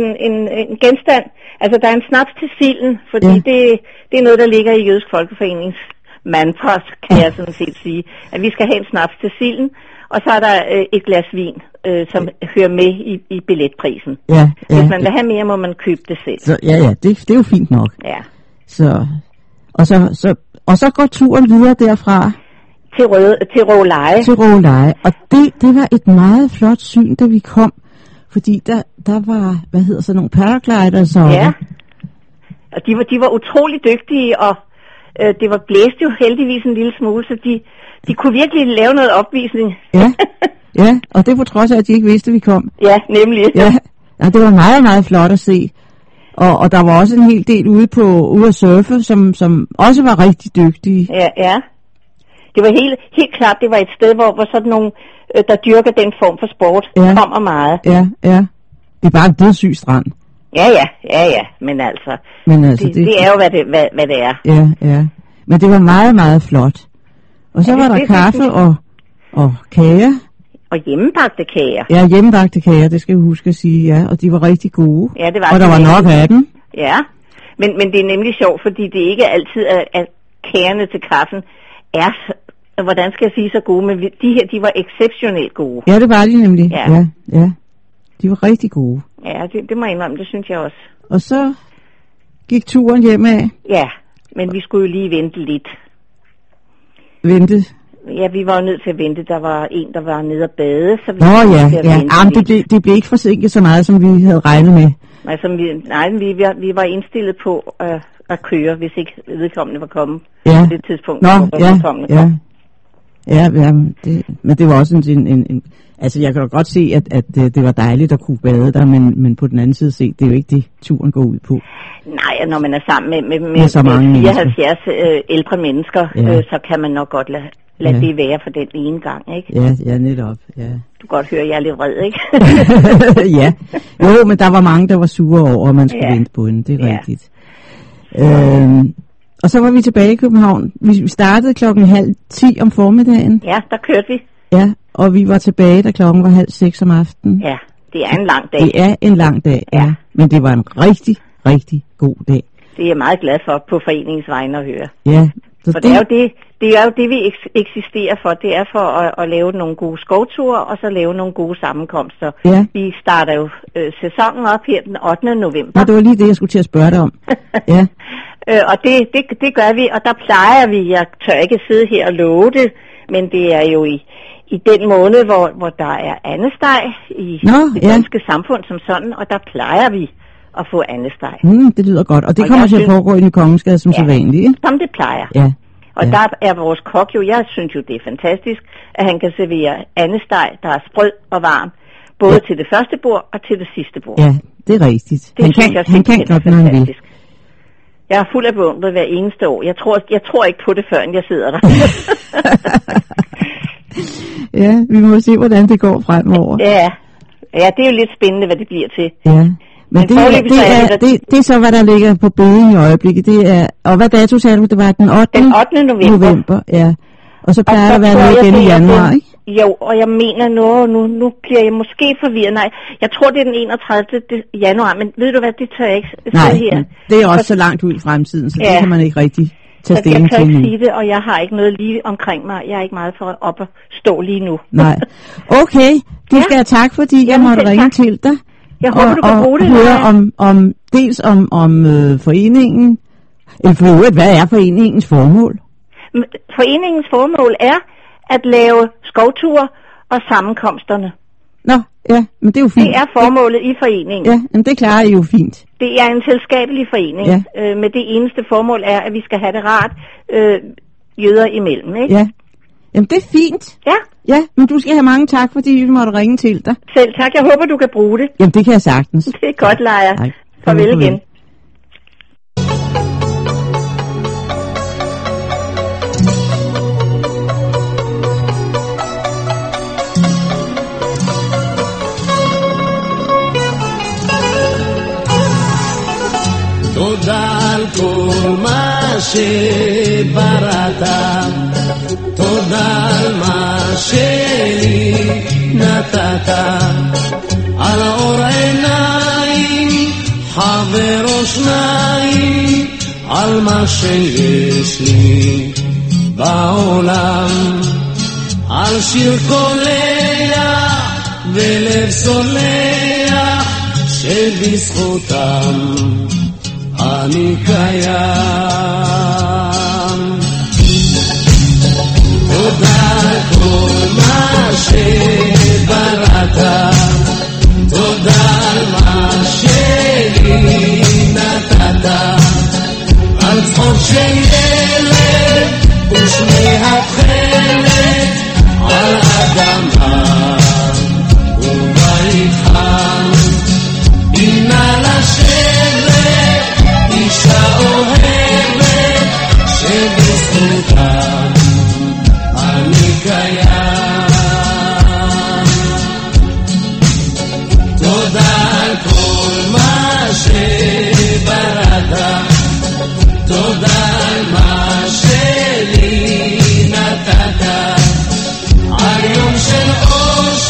en genstand. Altså, der er en snaps til silden, fordi det er noget, der ligger i Jødisk Folkeforenings mantra, kan jeg sådan set sige. At vi skal have en snaps til silden, og så er der et glas vin, som hører med i billetprisen. Ja. Hvis man vil have mere, må man købe det selv. Så, det er jo fint nok. Ja. Og så går turen videre derfra. Til Råleje. Til Råleje. Og det var et meget flot syn, da vi kom. Fordi der var, sådan nogle paragliders. Ja. Og de var utrolig dygtige, og det var blæst jo heldigvis en lille smule, så de kunne virkelig lave noget opvisning. Ja, og det på trods af, at de ikke vidste, at vi kom. Ja, nemlig. Ja, det var meget, meget flot at se. Og der var også en hel del ude at surfe, som også var rigtig dygtige. Ja. Det var helt klart, det var et sted, hvor sådan nogle, der dyrker den form for sport, kommer meget. Ja. Det er bare en dødssyg strand. Ja, men altså det er jo, hvad det er. Ja. Men det var meget, meget flot. Og så var der kaffe og kager. Og hjemmebagte kager. Ja, hjemmebagte kager, det skal vi huske at sige, ja. Og de var rigtig gode. Ja, det var og der var nok af dem. Ja, men det er nemlig sjovt, fordi det ikke altid at kagerne til kaffen er, hvordan skal jeg sige, så gode, men de her, de var exceptionelt gode. Ja, det var de nemlig. Ja. De var rigtig gode. Ja, det må jeg indrømme, det synes jeg også. Og så gik turen hjemad. Ja, men vi skulle jo lige vente lidt. Vente? Ja, vi var jo nødt til at vente. Der var en, der var nede at bade, så vi det blev ikke forsinket så meget, som vi havde regnet med. Vi var indstillet på at køre, hvis ikke vedkommende var kommet på det tidspunkt. Men det var også en altså jeg kan da godt se, at det var dejligt at kunne bade der, men på den anden side set, det er jo ikke det, turen går ud på. Nej, når man er sammen med så mange 74 ældre mennesker, så kan man nok godt lade det være for den ene gang, ikke? Ja, netop, ja. Du kan godt høre, at jeg er lidt vred, ikke? Ja, jo, men der var mange, der var sure over, at man skulle vente på den, det er rigtigt. Og så var vi tilbage i København. Vi startede 9:30 om formiddagen. Ja, der kørte vi. Ja, og vi var tilbage, da klokken var 5:30 om aftenen. Ja, det er en lang dag. Det er en lang dag, ja. Men det var en rigtig, rigtig god dag. Det er jeg meget glad for på foreningens vegne at høre. Ja. For det er jo det, vi eksisterer for. Det er for at lave nogle gode skovture, og så lave nogle gode sammenkomster. Ja. Vi starter jo sæsonen op her den 8. november. Ja, det var lige det, jeg skulle til at spørge dig om. Ja. Og det gør vi, og der plejer vi, jeg tør ikke sidde her og love det, men det er jo i den måned, hvor der er andesteg i det danske samfund som sådan, og der plejer vi at få andesteg. Det lyder godt, og det kommer til at foregå i Kongensgade som så vanligt, ikke? Som det plejer. Ja. Og der er vores kok jo, jeg synes jo, det er fantastisk, at han kan servere andesteg, der er sprød og varm, både til det første bord og til det sidste bord. Ja, det er rigtigt. Han kan godt, når han vil. Jeg er fuld af beundret hver eneste år. Jeg tror ikke på det, før jeg sidder der. Ja, vi må se, hvordan det går fremover. Ja, det er jo lidt spændende, hvad det bliver til. Ja, men det er så, hvad der ligger på bedding i øjeblikket. Det er, og hvad dato sagde du? Det var den 8. november. Ja. Og så plejer der at være noget igen i januar, ikke? Jo, og jeg mener nu bliver jeg måske forvirret. Nej, jeg tror, det er den 31. januar, men ved du hvad, det tør jeg ikke sige her. Nej, det er også så langt ud i fremtiden, så det kan man ikke rigtig tage stilling til. Jeg kan ikke sige det, og jeg har ikke noget lige omkring mig. Jeg er ikke meget for op at stå lige nu. Nej. Okay, det skal jeg tak, fordi jeg måtte ringe til dig. Jeg håber, du kan bruge det. Og høre dels om foreningen. For øvrigt, hvad er foreningens formål? Foreningens formål er at lave skovture og sammenkomsterne. Nå, ja, men det er jo fint. Det er formålet i foreningen. Ja, men det klarer I jo fint. Det er en selskabelig forening, med det eneste formål er, at vi skal have det rart jøder imellem, ikke? Ja, jamen det er fint. Ja, men du skal have mange tak, fordi vi måtte ringe til dig. Selv tak, jeg håber, du kan bruge det. Jamen det kan jeg sagtens. Det er godt, Leia. Farvel igen. תודה על כל מה שבראת, תודה על מה שלי נתת, על אור עיניים, חבר אוזניים, על מה שיש לי בעולם, על שיר קולח ולב סולח שבזכותם אני קיים. תודה על כל מה שבראת, תודה על מה שלי נתת, על צחוק של ילד ושמיעת חלד, על אדמה ובית חם, הנה לשבת אישה אוהבת שבזכותה אני קיים. תודה על כל מה שבראת, תודה על מה שלי נתת, על יום של אושר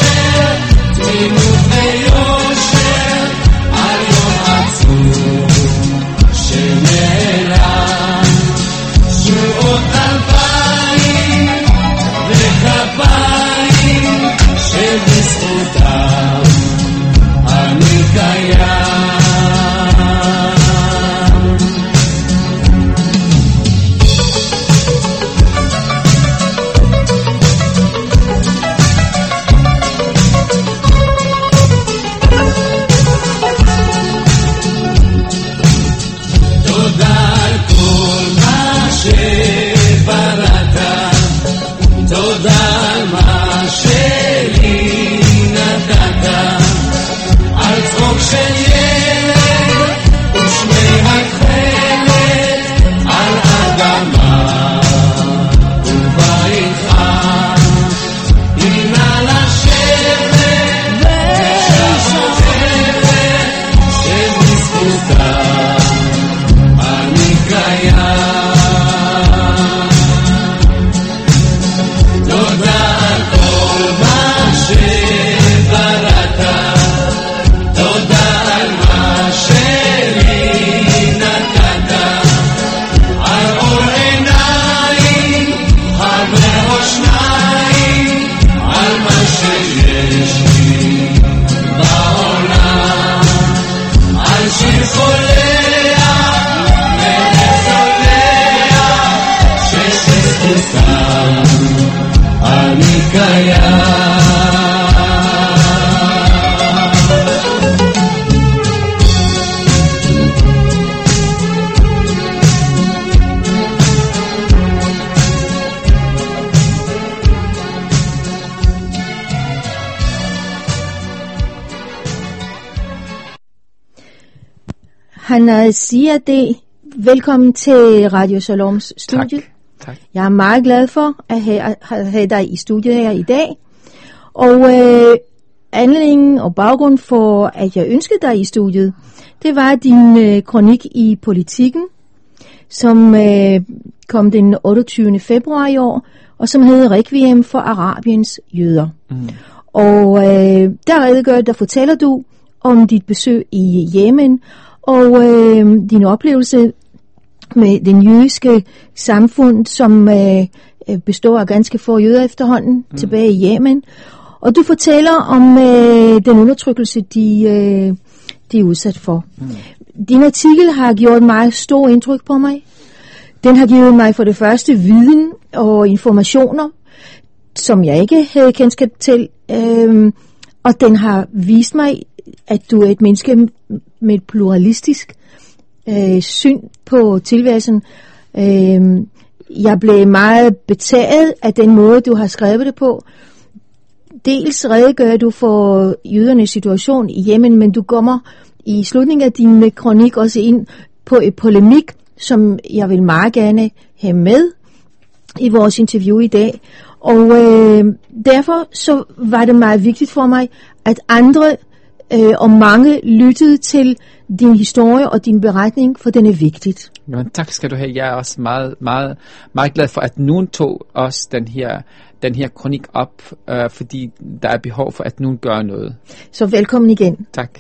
Hanaziadeh, velkommen til Radio Shaloms studie. Tak. Jeg er meget glad for at have dig i studiet her i dag. Og anledningen og baggrund for, at jeg ønskede dig i studiet, det var din kronik i Politikken, som kom den 28. februar i år, og som hedder Requiem for Arabiens jøder. Og der fortæller du om dit besøg i Yemen, og din oplevelse med den jødiske samfund, som består af ganske få jøder efterhånden tilbage i Yemen. Og du fortæller om den undertrykkelse, de er udsat for. Din artikel har gjort meget stor indtryk på mig. Den har givet mig for det første viden og informationer, som jeg ikke havde kendskab til. Og den har vist mig, at du er et menneske med et pluralistisk syn på tilværelsen. Jeg blev meget betaget af den måde, du har skrevet det på. Dels redegør du for jødernes situation i Yemen, men du kommer i slutningen af din kronik også ind på et polemik, som jeg vil meget gerne have med i vores interview i dag. Og derfor så var det meget vigtigt for mig, at andre og mange lyttede til din historie og din beretning, for den er vigtigt. Ja, tak skal du have. Jeg er også meget glad for, at nogen tog også den her kronik op, fordi der er behov for, at nogen gør noget. Så velkommen igen. Tak.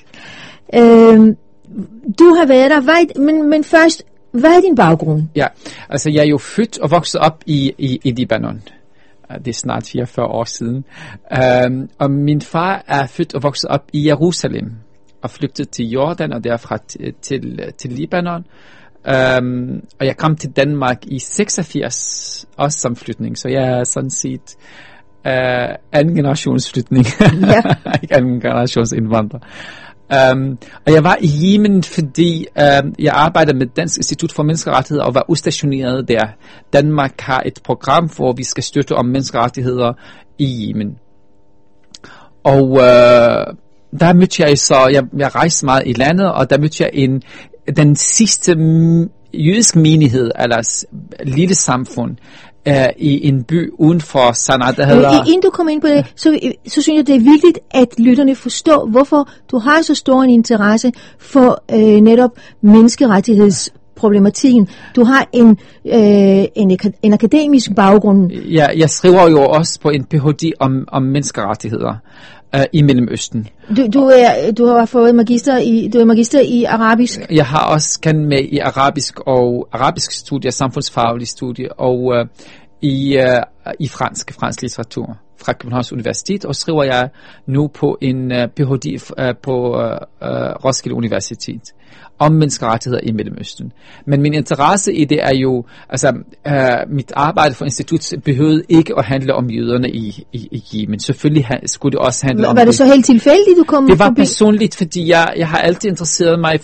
Du har været der, men først, hvad er din baggrund? Ja, altså jeg er jo født og vokset op i Libanon. Det er snart 44 år siden. Og min far er født og vokset op i Jerusalem og flygtet til Jordan og derfra til Libanon. Og jeg kom til Danmark i 86, også som flytning, så jeg er sådan set anden generations flytning, ikke anden generations indvandrer. Og jeg var i Yemen, fordi jeg arbejdede med Dansk Institut for Menneskerettigheder og var udstationeret der. Danmark har et program, hvor vi skal støtte om menneskerettigheder i Yemen. Og der mødte jeg så, jeg rejste meget i landet, og der mødte jeg den sidste jødiske menighed, eller lille samfund, i en by uden for Sanaa, der hedder... Inden du kommer ind på det, så synes jeg, det er vigtigt, at lytterne forstår, hvorfor du har så stor en interesse for netop menneskerettighedsproblematikken. Du har en akademisk baggrund. Ja, jeg skriver jo også på en Ph.D. om menneskerettigheder i Mellemøsten. Du har fået magister i arabisk? Jeg har også kendt med i arabisk studie, samfundsfaglig studie, og i fransk litteratur fra Københavns Universitet, og skriver jeg nu på en Ph.D. på Roskilde Universitet om menneskerettigheder i Mellemøsten. Men min interesse i det er jo, altså mit arbejde for institut behøvede ikke at handle om jøderne i Yemen. Selvfølgelig skulle det også handle om det. Var det så helt tilfældigt, du kom forbi? Det var personligt, fordi jeg har altid interesseret mig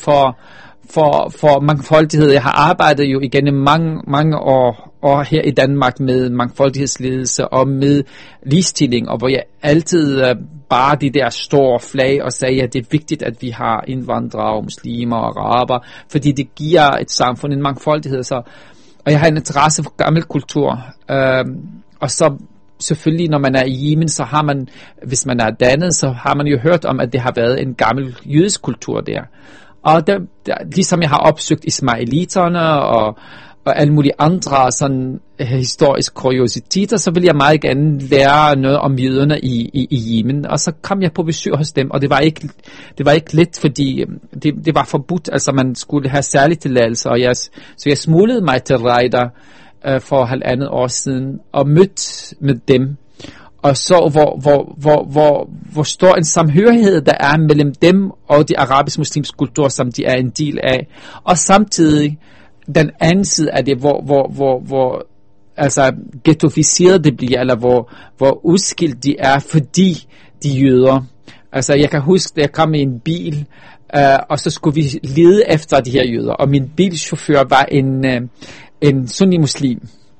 for mangfoldighed. Jeg har arbejdet jo igennem mange år her i Danmark med mangfoldighedsledelse og med ligestilling, og hvor jeg altid bare de der store flag og sagde, at det er vigtigt, at vi har indvandrere og muslimer og araber, fordi det giver et samfund en mangfoldighed. Og jeg har en interesse for gammel kultur. Og så selvfølgelig, når man er i Yemen, så har man, hvis man er dannet, så har man jo hørt om, at det har været en gammel jødisk kultur der. Og ligesom jeg har opsøgt ismailiterne og alle mulige andre sådan historiske kuriositeter, så vil jeg meget gerne lære noget om jøderne i Yemen. Og så kom jeg på besøg hos dem, og det var ikke let, fordi det var forbudt. Altså man skulle have særlig tilladelse, så jeg smuglede mig til Rejder for 1,5 år siden og mødte med dem. Og så hvor stor en samhørighed der er mellem dem og de arabisk-muslimske kulturer, som de er en del af. Og samtidig den anden side af det, hvor altså ghettoficeret det bliver, eller hvor udskilt de er, fordi de jøder. Altså jeg kan huske, at jeg kom i en bil, og så skulle vi lede efter de her jøder, og min bilchauffør var en sunni-muslim.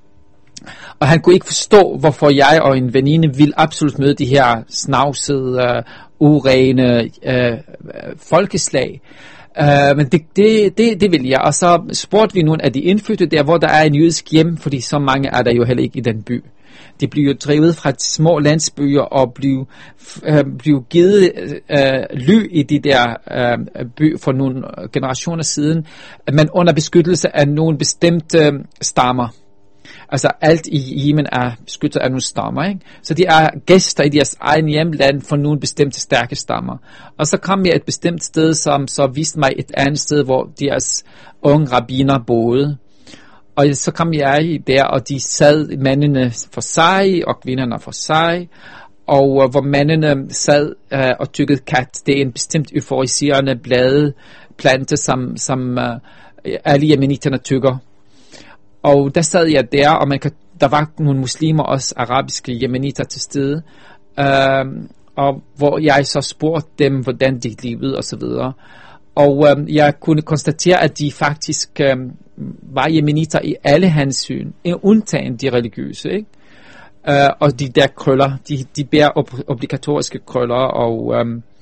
Og han kunne ikke forstå, hvorfor jeg og en veninde ville absolut møde de her snavsede, urene folkeslag. Men det vil jeg. Og så spurgte vi nogle af de indfødte der, hvor der er en jødisk hjem, fordi så mange er der jo heller ikke i den by. De bliver drevet fra små landsbyer og bliver givet ly i de der by for nogle generationer siden, men under beskyttelse af nogle bestemte stammer. Altså alt i Yemen er beskyttet af nogle stammer, ikke? Så de er gæster i deres egen hjemland for nogle bestemte stærke stammer. Og så kom jeg et bestemt sted, som så viste mig et andet sted, hvor deres unge rabbiner boede. Og så kom jeg der, og de sad mændene for sig, og kvinderne for sig, og hvor mændene sad og tykkede kat. Det er en bestemt euforiserende plante, som alle yemeniterne tykker. Og der sad jeg der, og der var nogle muslimer, også arabiske yemeniter til stede, og hvor jeg så spurgte dem, hvordan de levede og så videre. Og jeg kunne konstatere, at de faktisk var yemeniter i alle hensyn, undtagen de religiøse, ikke? Og de der krøller, de bærer obligatoriske krøller, og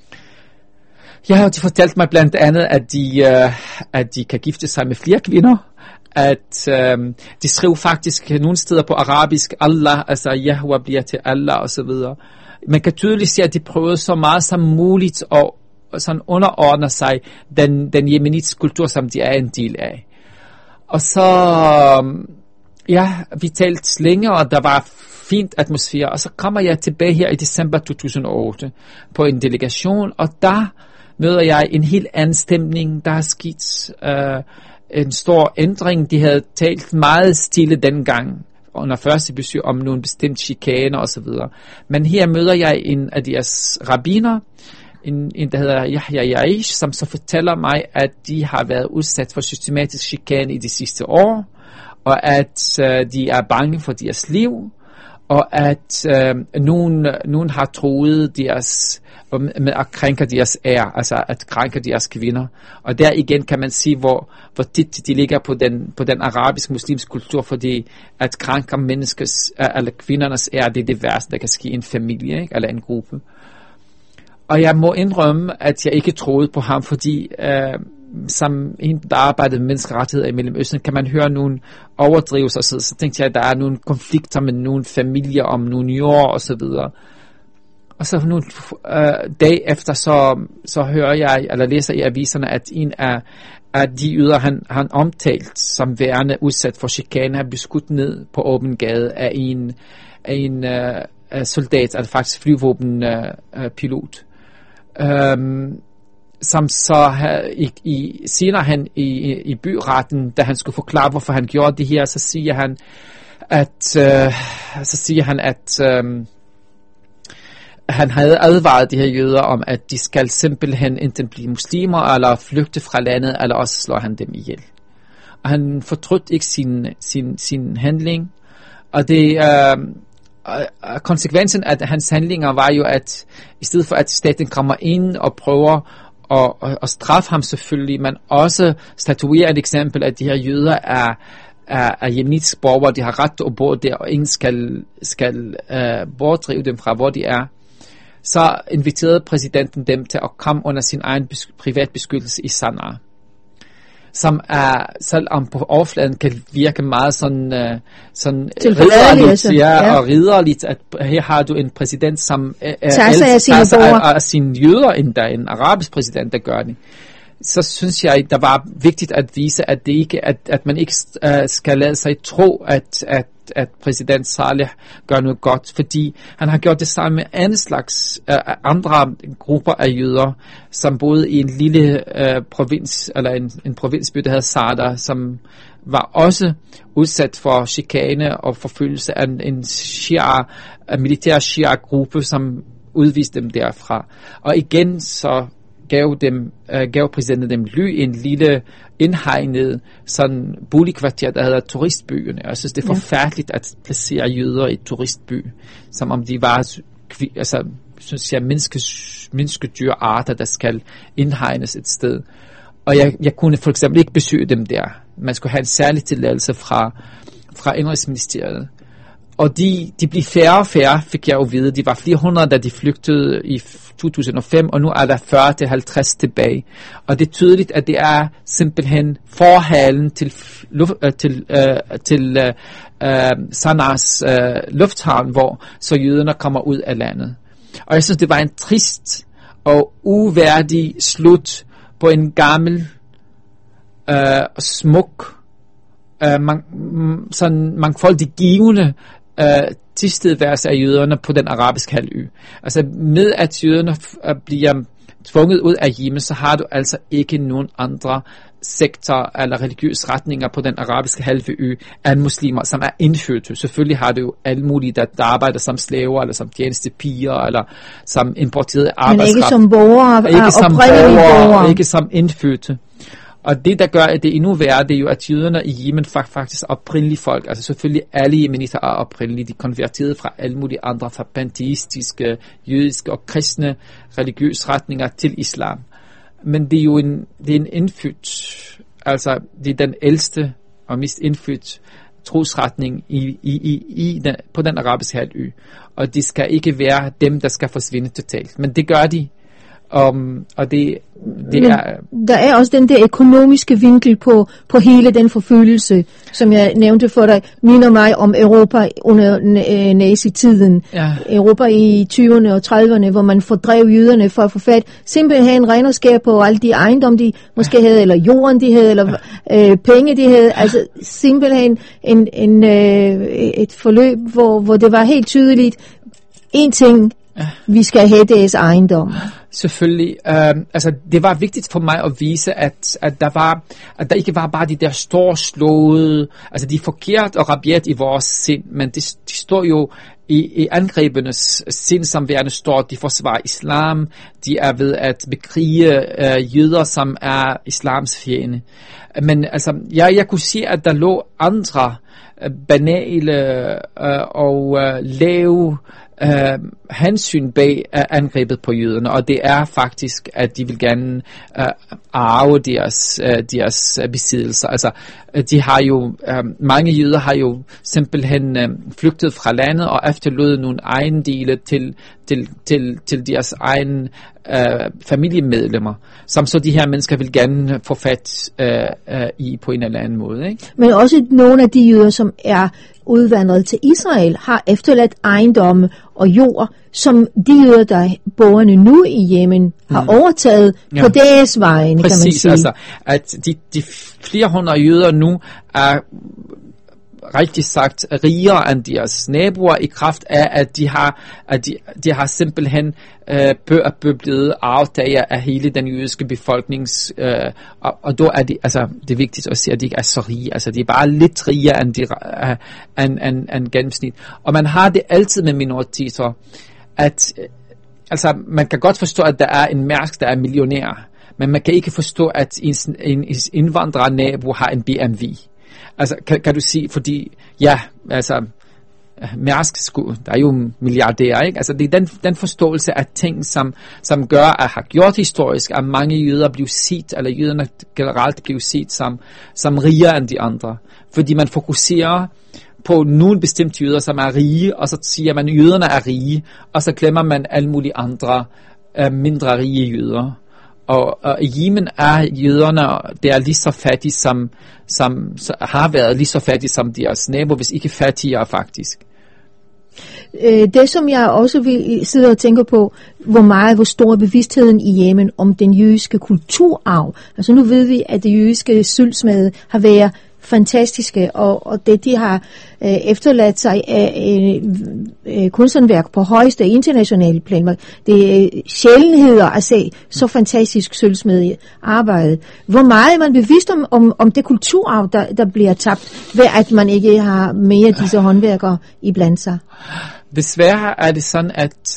de fortalte mig blandt andet, at de kan gifte sig med flere kvinder, at de skrev faktisk nogle steder på arabisk, Allah, altså Yahweh bliver til Allah og så videre. Man kan tydeligt se, at de prøvede så meget som muligt at sådan underordne sig den yemenitiske kultur, som de er en del af. Og så, vi talte længe, og der var fint atmosfære, og så kommer jeg tilbage her i december 2008 på en delegation, og der møder jeg en helt anden stemning. Der er sket en stor ændring. De havde talt meget stille dengang under første besøg om nogle bestemte chikaner og så videre. Men her møder jeg en af deres rabbiner, en der hedder Yahya Yaish, som så fortæller mig, at de har været udsat for systematisk chikane i de sidste år, og at de er bange for deres liv, og at nogen har troet deres med at krænke deres ære, altså at krænke deres kvinder. Og der igen kan man sige, hvor tit de ligger på den arabisk muslimske kultur, fordi at krænke menneskers eller kvindernes ære, det er det værste, der kan ske i en familie, ikke? Eller en gruppe. Og jeg må indrømme, at jeg ikke troede på ham, fordi som en, der arbejdede med menneskerettigheder i Mellemøsten, kan man høre nogle overdrivelser, så tænkte jeg, at der er nogle konflikter med nogle familier om nogle jord og så videre. Og så nogle dag efter, så hører jeg, eller læser i aviserne, at en af de yder, han omtalt som værende udsat for chikane, er blevet skudt ned på åben gade af en soldat, altså faktisk flyvåbenpilot. Som så senere han i byretten, da han skulle forklare, hvorfor han gjorde det her, så siger han, at han havde advaret de her jøder om, at de skal simpelthen enten blive muslimer, eller flygte fra landet, eller også slår han dem ihjel. Og han fortrød ikke sin handling, og det konsekvensen af hans handlinger var jo, at i stedet for at staten kommer ind og prøver at straffe ham selvfølgelig, men også statuere et eksempel, at de her jøder er yemenitiske borgere, de har ret til at bo der, og ingen skal bortdrive dem fra, hvor de er. Så inviterede præsidenten dem til at komme under sin egen privat beskyttelse i Sanaa, som er, selvom på overfladen kan virke meget sådan ridderligt, og ridderligt, at her har du en præsident, som tager af sine jøder, endda en arabisk præsident, der gør det. Så synes jeg, der var vigtigt at vise, at det ikke, at man ikke skal lade sig tro, at præsident Saleh gør noget godt, fordi han har gjort det samme med andre grupper af jøder, som boede i en lille provins, eller en provinsby, der hedder Sada, som var også udsat for chikane og forfølgelse af en militær shia-gruppe, som udviste dem derfra. Og igen så gav præsidenten dem ly i en lille indhegnet sådan boligkvarter, der hedder turistbyen. Jeg synes, det er forfærdeligt at placere jøder i turistby, som om de var synes jeg, menneskedyrarter, der skal indhegnes et sted. Og jeg kunne for eksempel ikke besøge dem der. Man skulle have en særlig tilladelse fra Indrigsministeriet. Og de blev færre og færre, fik jeg jo vide. De var flere hundrede, da de flygtede i 2005, og nu er der 40-50 tilbage. Og det er tydeligt, at det er simpelthen forhalen til San'as lufthavn, hvor så jøderne kommer ud af landet. Og jeg synes, det var en trist og uværdig slut på en gammel, smuk, sådan mangfoldig givende tilstedeværelse af jøderne på den arabiske halvø. Altså med at jøderne bliver tvunget ud af Yemen, så har du altså ikke nogen andre sektor eller religiøse retninger på den arabiske halvø end muslimer, som er indfødte. Selvfølgelig har du jo alle mulige, der arbejder som slaver, eller som tjenestepiger, eller som importerede arbejdskraft. Men ikke som borgere, ikke som indfødte. Og det, der gør, at det er endnu værre, det er jo, at jøderne i Yemen faktisk er oprindelige folk. Altså selvfølgelig alle yemeniter er oprindelige. De konverterede fra alle mulige andre, fra panteistiske, jødiske og kristne religiøse retninger til islam. Men det er jo en indfødt, altså det er den ældste og mest indfødt trosretning på den arabiske halvø. Og det skal ikke være dem, der skal forsvinde totalt. Men det gør de. Og det er... Der er også den der økonomiske vinkel på hele den forfølgelse, som jeg nævnte for dig, minder mig om Europa under nazitiden. Ja. Europa i 20'erne og 30'erne, hvor man fordrev jøderne for at få fat. Simpelthen regnskab på alle de ejendomme, de måske havde, eller jorden, de havde, eller penge, de havde. Altså simpelthen et forløb, hvor det var helt tydeligt. En ting, vi skal have deres ejendom. Selvfølgelig. Altså, det var vigtigt for mig at vise, at der ikke var bare de der storslåede, altså de er forkert og rabiat i vores sind, men de står jo i angrebenes sind, som værende står, de forsvarer islam, de er ved at bekrige jøder, som er islams fjende. Men altså, jeg kunne se, at der lå andre banale og lave hensyn bag angrebet på jøderne, og det er faktisk, at de vil gerne arve deres besiddelser. Altså, de har jo, mange jøder har jo simpelthen flygtet fra landet og efterlod nogle ejendele til deres egen familiemedlemmer, som så de her mennesker vil gerne få fat i på en eller anden måde. Ikke? Men også nogle af de jøder, som er udvandret til Israel, har efterladt ejendomme og jord, som de jøder, der er borgerne nu i Yemen, har overtaget på deres vegne, kan man sige. Præcis, altså, at de flere hundrede jøder nu er rigtig sagt rigere end deres naboer i kraft af, at de har simpelthen blevet arvtager af hele den jødiske befolknings, og da er det er vigtigt at sige, at de ikke er så rige, altså de er bare lidt rigere end gennemsnit. Og man har det altid med minoriteter, at altså man kan godt forstå, at der er en Mærsk, der er millionær, men man kan ikke forstå, at en indvandrernabo har en BMW. Altså, kan du sige, fordi, ja, altså, Mærsk, der er jo milliardærer, ikke? Altså, det er den forståelse af ting, som gør, at har gjort historisk, at mange jøder blev set, eller jøderne generelt blev set som rigere end de andre. Fordi man fokuserer på nogle bestemte jøder, som er rige, og så siger man, at jøderne er rige, og så glemmer man alle mulige andre mindre rige jøder. Og i Yemen er jøderne, der er lige så fattige som har været lige så fattige som deres nabo, hvis ikke fattigere faktisk. Det som jeg også vil sidde og tænke på, hvor stor er bevidstheden i Yemen om den jødiske kulturarv. Altså nu ved vi, at det jødiske sølvsmede har været fantastiske, og det de har efterladt sig af kunsthåndværk på højeste internationale plan. Det er sjældenheder at se så fantastisk sølvsmede arbejde. Hvor meget er man bevidst om det kulturarv, der bliver tabt, ved at man ikke har mere af disse håndværkere i blandt sig? Desværre er det sådan, at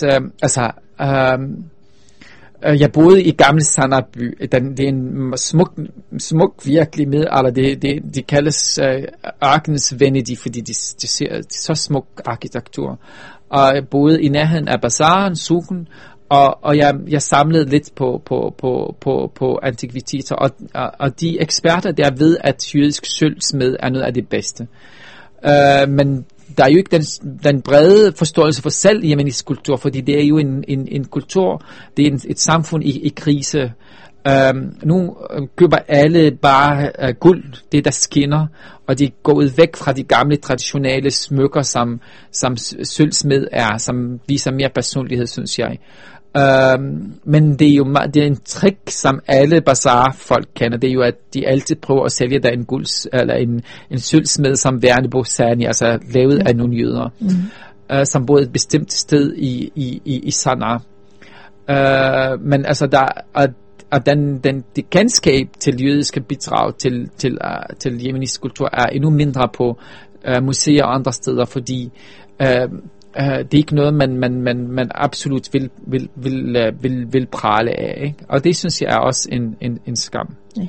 jeg boede i gamle Sanaa-by. Det er en smuk virkelig middelalder. Det kaldes ørkenens Venedig, fordi de ser så smuk arkitektur. Og jeg boede i nærheden af bazaren, sukken, og jeg samlede lidt på antikviteter. Og de eksperter der ved, at jødisk sølvsmed er noget af det bedste. Men der er jo ikke den brede forståelse for selv jemenisk kultur, fordi det er jo en kultur, det er et samfund i krise. Nu køber alle bare guld, det der skinner, og de går ud væk fra de gamle traditionelle smykker, som sølvsmed er, som viser mere personlighed, synes jeg. Men det er en trick, som alle bazar-folk kender. Det er jo, at de altid prøver at sælge der en sølvsmed som værende Bosani, altså lavet af nogle jøder, som bor et bestemt sted i Sanaa. Men altså det kendskab til jødiske bidrag til jemenisk kultur er endnu mindre på museer og andre steder, fordi det er ikke noget, man absolut vil prale af, ikke? Og det synes jeg er også en skam. Ja.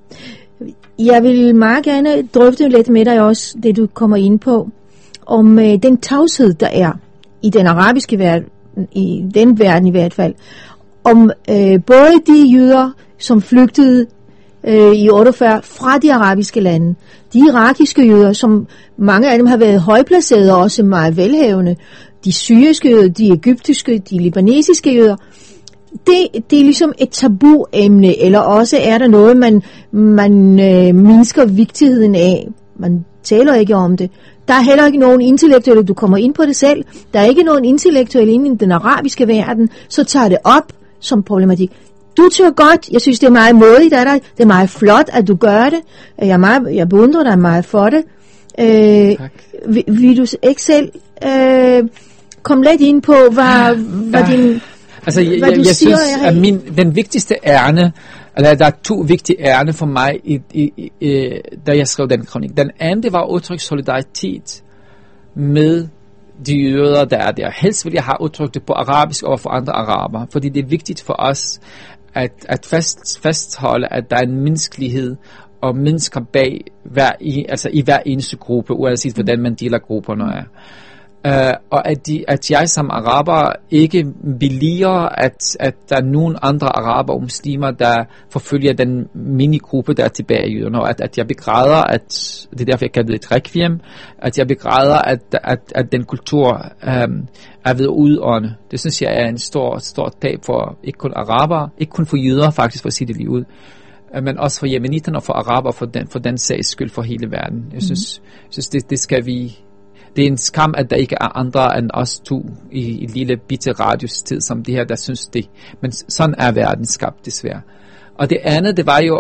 Jeg vil meget gerne drøfte lidt med dig også, det du kommer ind på, om den tavshed, der er i den arabiske verden, i den verden i hvert fald, om både de jøder, som flygtede i 48 fra de arabiske lande, de irakiske jøder, som mange af dem har været højplacerede og også meget velhavende, de syriske jøder, de egyptiske, de libanesiske jøder, det er ligesom et tabuemne, eller også er der noget, man mindsker vigtigheden af. Man taler ikke om det. Der er heller ikke nogen intellektuelle, du kommer ind på det selv, der er ikke nogen intellektuelle inde i den arabiske verden, så tager det op som problematik. Du tør godt, jeg synes det er meget modigt af dig, det er meget flot, at du gør det, jeg beundrer dig meget for det. Vil du ikke selv komme lidt ind på, hvad din... Altså, jeg synes, at den vigtigste ærne, eller der er to vigtige ærne for mig, da jeg skrev den kronik. Den anden, det var at udtrykke solidaritet med de jøder, der er der. Helst vil jeg have udtrykt det på arabisk over for andre araber, fordi det er vigtigt for os at fastholde, at der er en menneskelighed og mennesker bag i hver eneste gruppe, uanset hvordan man deler grupperne er. Og at jeg som araber ikke billiger, at der er nogen andre araber og muslimer, der forfølger den minigruppe, der er tilbage i jøderne, og at jeg begræder, det er derfor jeg kalder det et rekviem, at jeg begræder, at den kultur er ved at udånde. Det synes jeg er en stor tab for ikke kun araber, ikke kun for jøder faktisk, for at sige det lige ud, men også for jemenitterne og for araber, for den sags skyld for hele verden. Jeg synes det skal vi... Det er en skam, at der ikke er andre end os to i en lille bitte radiustid som det her, der synes det. Men sådan er verden skabt, desværre. Og det andet, det var jo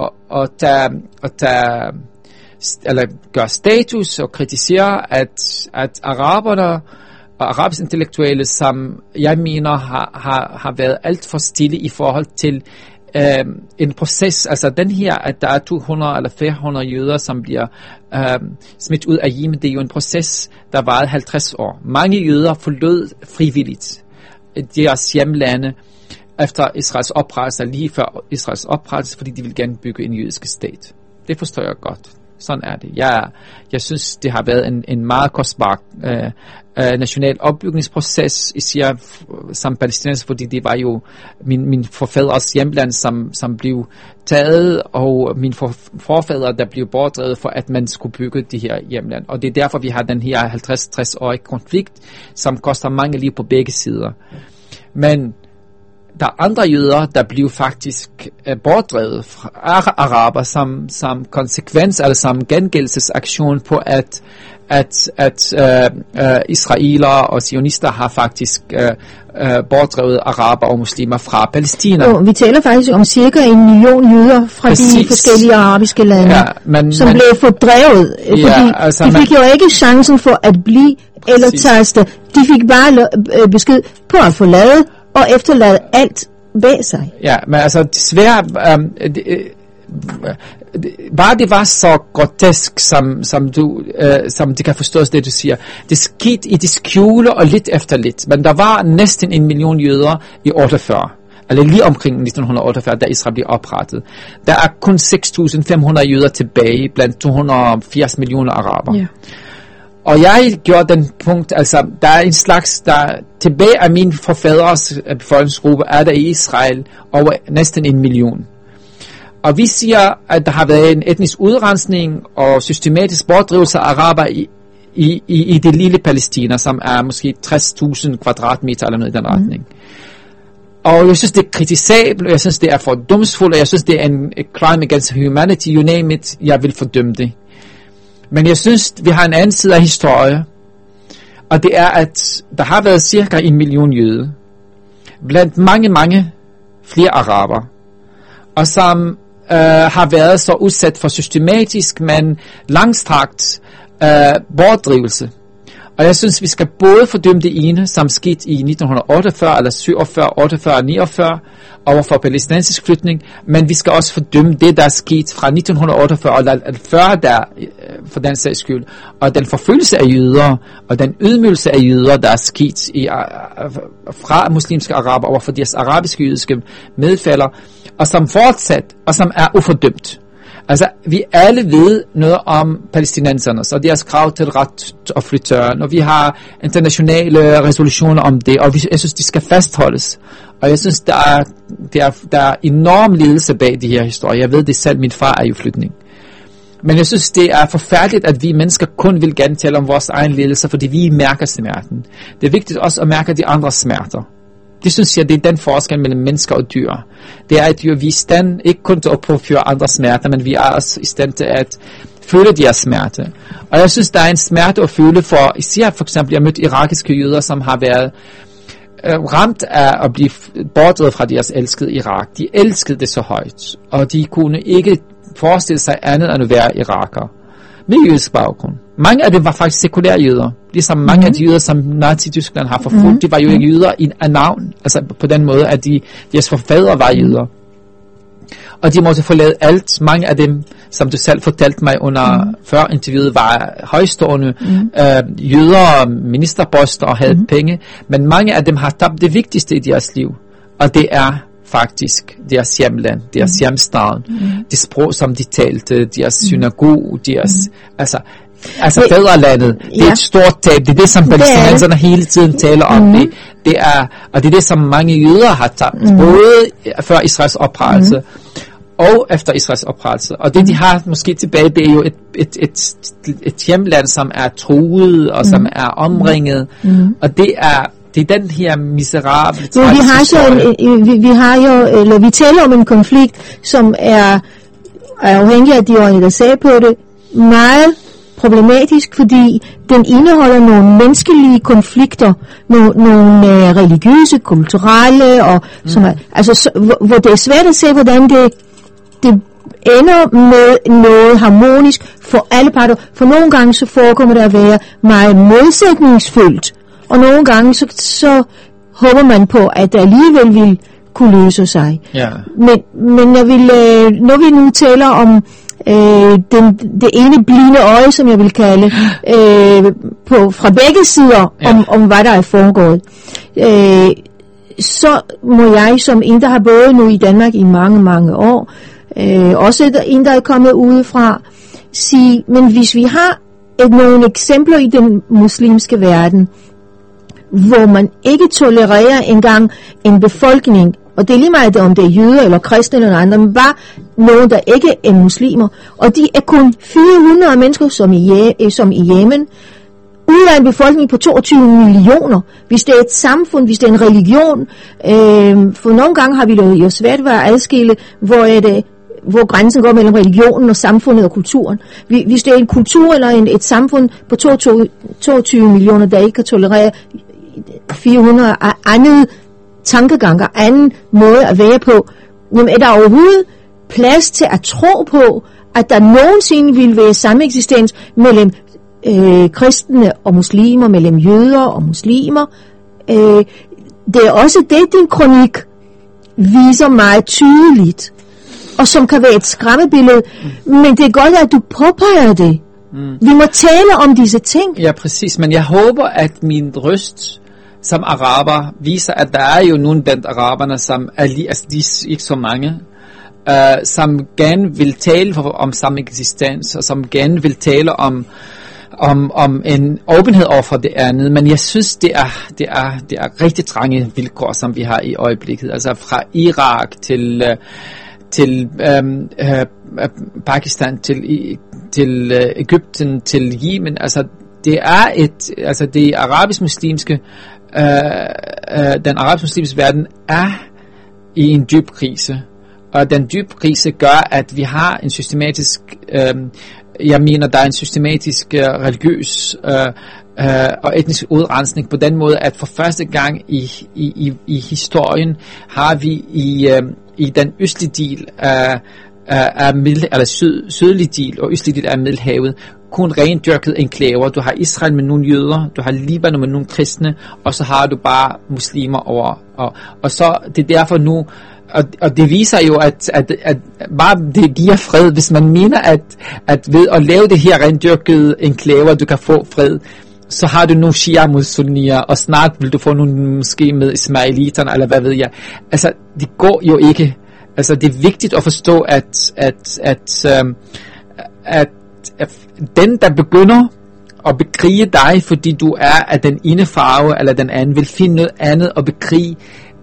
at gøre status og kritisere, at araberne og arabiske intellektuelle, som jeg mener har været alt for stille i forhold til en proces, altså den her, at der er 200 eller 400 jøder, som bliver smidt ud af Yemen, det er jo en proces, der varede 50 år. Mange jøder forlod frivilligt deres hjemlande efter Israels oprettelse, lige før Israels oprettelse, fordi de vil gerne bygge en jødisk stat. Det forstår jeg godt. Sådan er det. Jeg synes, det har været en meget kostbar national opbygningsproces, især som palæstinenser, fordi det var jo min forfædres hjemland, som blev taget, og min forfædre, der blev bortdrevet for, at man skulle bygge det her hjemland. Og det er derfor, vi har den her 50-60-årige konflikt, som koster mange liv på begge sider. Men der er andre jøder, der blev faktisk bortdrevet fra araber som konsekvens, eller som gengældelsesaktion på, at israeler og sionister har faktisk bortdrevet araber og muslimer fra Palæstina. Vi taler faktisk om cirka 1 million jøder fra de forskellige arabiske lande, som blev fordrevet, fordi de fik jo ikke chancen for at blive eller taste. De fik bare besked på at forlade og efterlade alt bag sig. Ja, men altså desværre, bare det var så grotesk, som det kan forstås, det du siger. Det skete i det skjule og lidt efter lidt, men der var næsten 1 million jøder i 48, eller lige omkring 1948, da Israel blev oprettet. Der er kun 6.500 jøder tilbage blandt 280 millioner araber. Ja. Og jeg gjorde den punkt, altså der er en slags, der tilbage af min forfædres befolkningsgruppe, er der i Israel over næsten 1 million. Og vi siger, at der har været en etnisk udrensning og systematisk bortdrivelse af araber i det lille Palæstina, som er måske 60.000 kvadratmeter eller noget i den retning. Og jeg synes, det er kritisabelt, og jeg synes, det er fordomsfuldt, og jeg synes, det er en crime against humanity, you name it, jeg vil fordømme det. Men jeg synes, vi har en anden side af historie, og det er, at der har været cirka 1 million jøder, blandt mange flere araber, og som har været så udsat for systematisk, men langstrakt bortdrivelse. Og jeg synes, vi skal både fordømme det ene, som skete i 1948, eller 47, 48, 49, overfor palæstinensisk flytning, men vi skal også fordømme det, der er sket fra 1948, eller før der, for den sags skyld, og den forfølgelse af jøder, og den ydmygelse af jøder, der er sket fra muslimske araber overfor deres arabiske jødiske medfælder, og som fortsat, og som er ufordømt. Altså, vi alle ved noget om palæstinenserne, og deres krav til ret og flyttøren, og vi har internationale resolutioner om det, og jeg synes, de skal fastholdes. Og jeg synes, der er enorm lidelse bag de her historier. Jeg ved det selv, min far er jo flytning. Men jeg synes, det er forfærdeligt, at vi mennesker kun vil gerne tale om vores egen lidelse, fordi vi mærker smerten. Det er vigtigt også at mærke de andres smerter. Det synes jeg, det er den forskel mellem mennesker og dyr. Det er, at vi er i stand ikke kun til at påføre andre smerter, men vi er også i stand til at føle deres smerte. Og jeg synes, der er en smerte at føle for, især for eksempel, jeg har mødt irakiske jøder, som har været ramt af at blive bortdrevet fra deres elskede Irak. De elskede det så højt, og de kunne ikke forestille sig andet end at være irakere med jødisk baggrund. Mange af dem var faktisk sekulære jøder, ligesom mange af de jøder, som Nazi-Tyskland har forfulgt, de var jo ikke jøder af navn, altså på den måde, at deres forfædre var jøder. Og de måtte forlade alt. Mange af dem, som du selv fortalte mig under før interviewet, var højstående jøder, ministerposter og havde penge, men mange af dem har tabt det vigtigste i deres liv, og det er faktisk deres hjemland, deres hjemstad, det sprog, som de talte, deres synagoge, deres, altså fædrelandet, det er et stort tab. Det er det, som palæstinenserne hele tiden taler om. Det er det, som mange jøder har tabt, både før Israels oprettelse og efter Israels oprettelse. Og det, de har måske tilbage, det er jo et hjemland, som er truet og som er omringet. Og det er den her miserable vi taler om en konflikt, som er afhængig af de øjne, der sagde på det, meget problematisk, fordi den indeholder nogle menneskelige konflikter, nogle religiøse, kulturelle, og som er, altså, hvor det er svært at se, hvordan det ender med noget harmonisk for alle parter. For nogle gange så forekommer det at være meget modsætningsfyldt, og nogle gange så håber man på, at det alligevel vil kunne løse sig. Yeah. Men jeg vil, når vi nu taler om det ene blinde øje, som jeg vil kalde, fra begge sider, om hvad der er foregået, så må jeg som en, der har boet nu i Danmark i mange år, også en, der er kommet udefra, sige, men hvis vi har nogle eksempler i den muslimske verden, hvor man ikke tolererer engang en befolkning, og det er lige meget, om det er jøder eller kristne eller andre, men bare nogen, der ikke er muslimer, og de er kun 400 mennesker, som i Yemen, ud af en befolkning på 22 millioner. Hvis det er et samfund, hvis det er en religion, for nogle gange har vi jo svært ved at adskille, hvor grænsen går mellem religionen og samfundet og kulturen. Hvis det er en kultur eller et samfund på 22 millioner, der ikke kan tolerere 400 af andet tankeganger, anden måde at være på, jamen er der overhovedet plads til at tro på, at der nogensinde vil være samme eksistens mellem kristne og muslimer, mellem jøder og muslimer. Det er også det, din kronik viser meget tydeligt, og som kan være et skræmmebillede, men det er godt, at du påpeger det. Vi må tale om disse ting. Ja, præcis, men jeg håber, at min røst som araber viser, at der er jo nogen blandt araberne, som er altså de er ikke så mange, som gerne vil tale om samme eksistens, og som gerne vil tale om en åbenhed over for det andet, men jeg synes, det er rigtig trange vilkår, som vi har i øjeblikket, altså fra Irak til Pakistan, til Egypten, til Yemen, altså det er det arabisk-muslimske, den arabisk-muslimske verden er i en dyb krise. Og den dybe krise gør, at vi har en systematisk, jeg mener, der er en systematisk religiøs og etnisk udrensning på den måde, at for første gang i historien har vi i den østlige del af sydlige del og østlige del af Middelhavet kun rendyrket enklaver. Du har Israel med nogle jøder, du har Libanon med nogle kristne, og så har du bare muslimer over. Og så det er derfor nu, og det viser jo, at bare det giver fred, hvis man mener, at ved at lave det her rendyrkede enklaver, du kan få fred, så har du nogle shia mod sunnier, og snart vil du få nogle måske med ismailiterne, eller hvad ved jeg. Altså, det går jo ikke. Altså, det er vigtigt at forstå, at den, der begynder at bekrige dig, fordi du er af den ene farve, eller den anden, vil finde noget andet at bekrige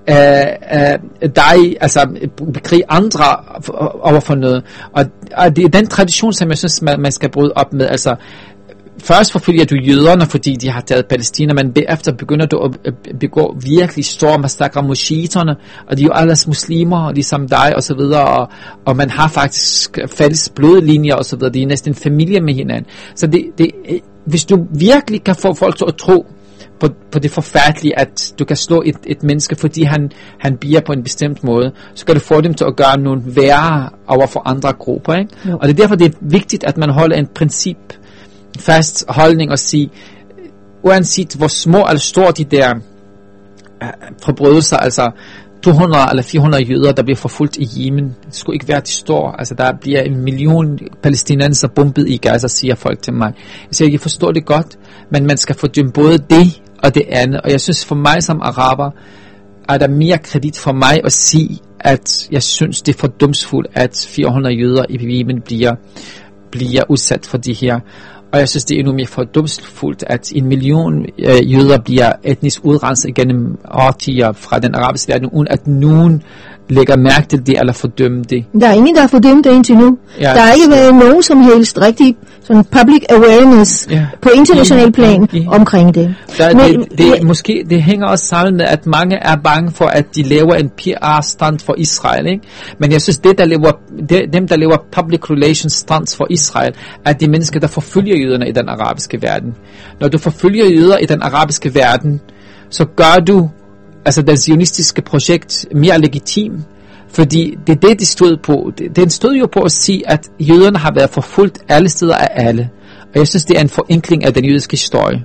dig, altså bekrige andre over for noget. Og det er den tradition, som jeg synes, man skal bryde op med. Altså, først forfølger du jøderne, fordi de har taget Palæstina, men derefter begynder du at begå virkelig store massakrer mod shiiterne, og de er jo alles muslimer, ligesom dig, og så videre, og man har faktisk fælles blodlinjer, og så videre. De er næsten en familie med hinanden. Så hvis du virkelig kan få folk til at tro på det forfærdelige, at du kan slå et menneske, fordi han bier på en bestemt måde, så kan du få dem til at gøre nogle værre over for andre grupper, ikke? Og det er derfor, det er vigtigt, at man holder en princip fast holdning og sige, uanset hvor små eller store de der forbrydelser, altså 200 eller 400 jøder, der bliver forfulgt i Yemen, det skulle ikke være de store. Altså, der bliver 1 million palæstinenser bombet i Gaza, siger folk til mig. Jeg forstår det godt, men man skal fordømme både det og det andet. Og jeg synes, for mig som araber, er der mere kredit for mig at sige, at jeg synes, det er fordumsfuldt, at 400 jøder i Yemen bliver udsat for de her. Og jeg synes, det er endnu mere fordumsfuldt, at 1 million jøder bliver etnisk udrenset gennem årtier fra den arabiske verden, uden at nogen lægger mærke til det eller fordømme det. Der er ingen, der har fordømt det indtil nu. Ja, der har ikke været nogen som helst rigtig sådan public awareness på international plan omkring det. Måske det hænger også sammen med, at mange er bange for, at de laver en PR-stand for Israel, ikke? Men jeg synes, dem, der laver public relations stands for Israel, er de mennesker, der forfølger jøderne i den arabiske verden. Når du forfølger jøder i den arabiske verden, så gør du altså det zionistiske projekt mere legitim, fordi det er det, de stod på. Den stod jo på at sige, at jøderne har været forfulgt alle steder af alle. Og jeg synes, det er en forenkling af den jødiske historie.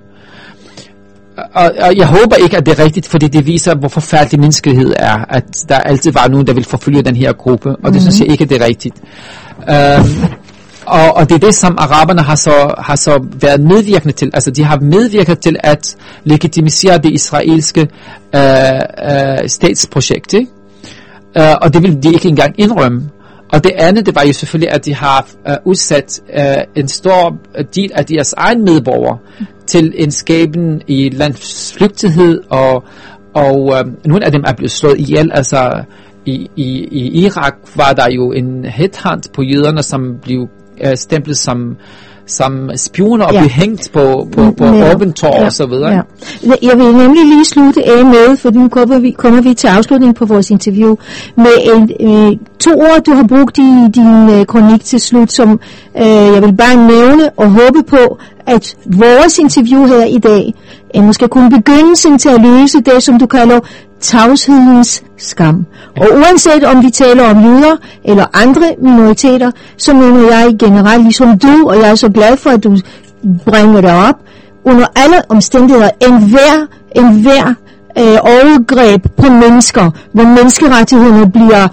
Og jeg håber ikke, at det er rigtigt, fordi det viser, hvor forfærdelig menneskelighed er, at der altid var nogen, der vil forfølge den her gruppe, og det synes jeg ikke, det er rigtigt. Og det er det, som araberne har så været medvirkende til. Altså, de har medvirket til at legitimisere det israelske statsprojekt, ikke? Og det vil de ikke engang indrømme. Og det andet, det var jo selvfølgelig, at de har udsat en stor del af deres egen medborgere til en skæbne i landsflygtighed, og nogle af dem er blevet slået ihjel. Altså, i Irak var der jo en headhunt på jøderne, som blev stemplet som spioner og blev hængt på åbent tår og så videre. Ja. Jeg vil nemlig lige slutte af med, for nu kommer vi til afslutningen på vores interview, med 2 ord, du har brugt i din kronik til slut, som jeg vil bare nævne og håbe på, at vores interview her i dag måske kun begyndelsen til at løse det, som du kalder tavshedens skam. Og uanset om vi taler om jøder eller andre minoriteter, så mener jeg generelt, ligesom du, og jeg er så glad for, at du bringer det op, under alle omstændigheder, enhver overgreb på mennesker, hvor menneskerettighederne bliver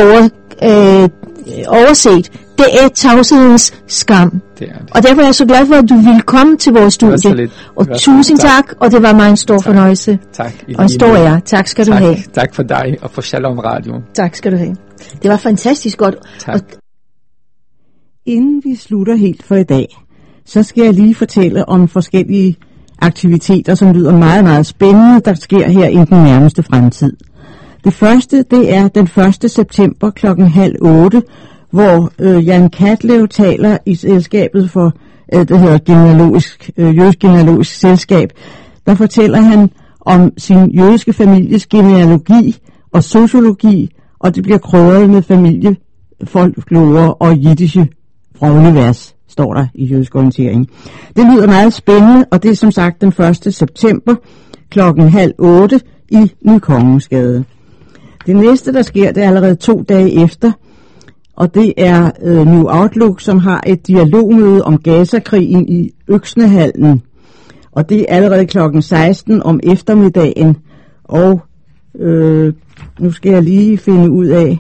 overset, det er tavshedens skam. Det. Og derfor er jeg så glad for, at du ville komme til vores studie. Og tusind tak, og det var mig en stor fornøjelse. Tak. Og en stor ære. Tak skal du have. Tak for dig og for Shalom Radio. Tak skal du have. Det var fantastisk godt. Tak. Inden vi slutter helt for i dag, så skal jeg lige fortælle om forskellige aktiviteter, som lyder meget, meget spændende, der sker her i den nærmeste fremtid. Det første, det er den 1. september kl. 7:30, hvor Jan Katlev taler i selskabet for det hedder Jødisk Genealogisk Selskab, der fortæller han om sin jødiske families genealogi og sociologi, og det bliver krydret med familiefolklore og jiddische vrøvlevers, står der i Jødisk Orientering. Det lyder meget spændende, og det er som sagt den 1. september kl. 7:30 i Ny Kongensgade. Det næste, der sker, det er allerede 2 dage efter, og det er New Outlook, som har et dialogmøde om Gaza-krigen i Øksnehallen. Og det er allerede kl. 16 om eftermiddagen, og nu skal jeg lige finde ud af,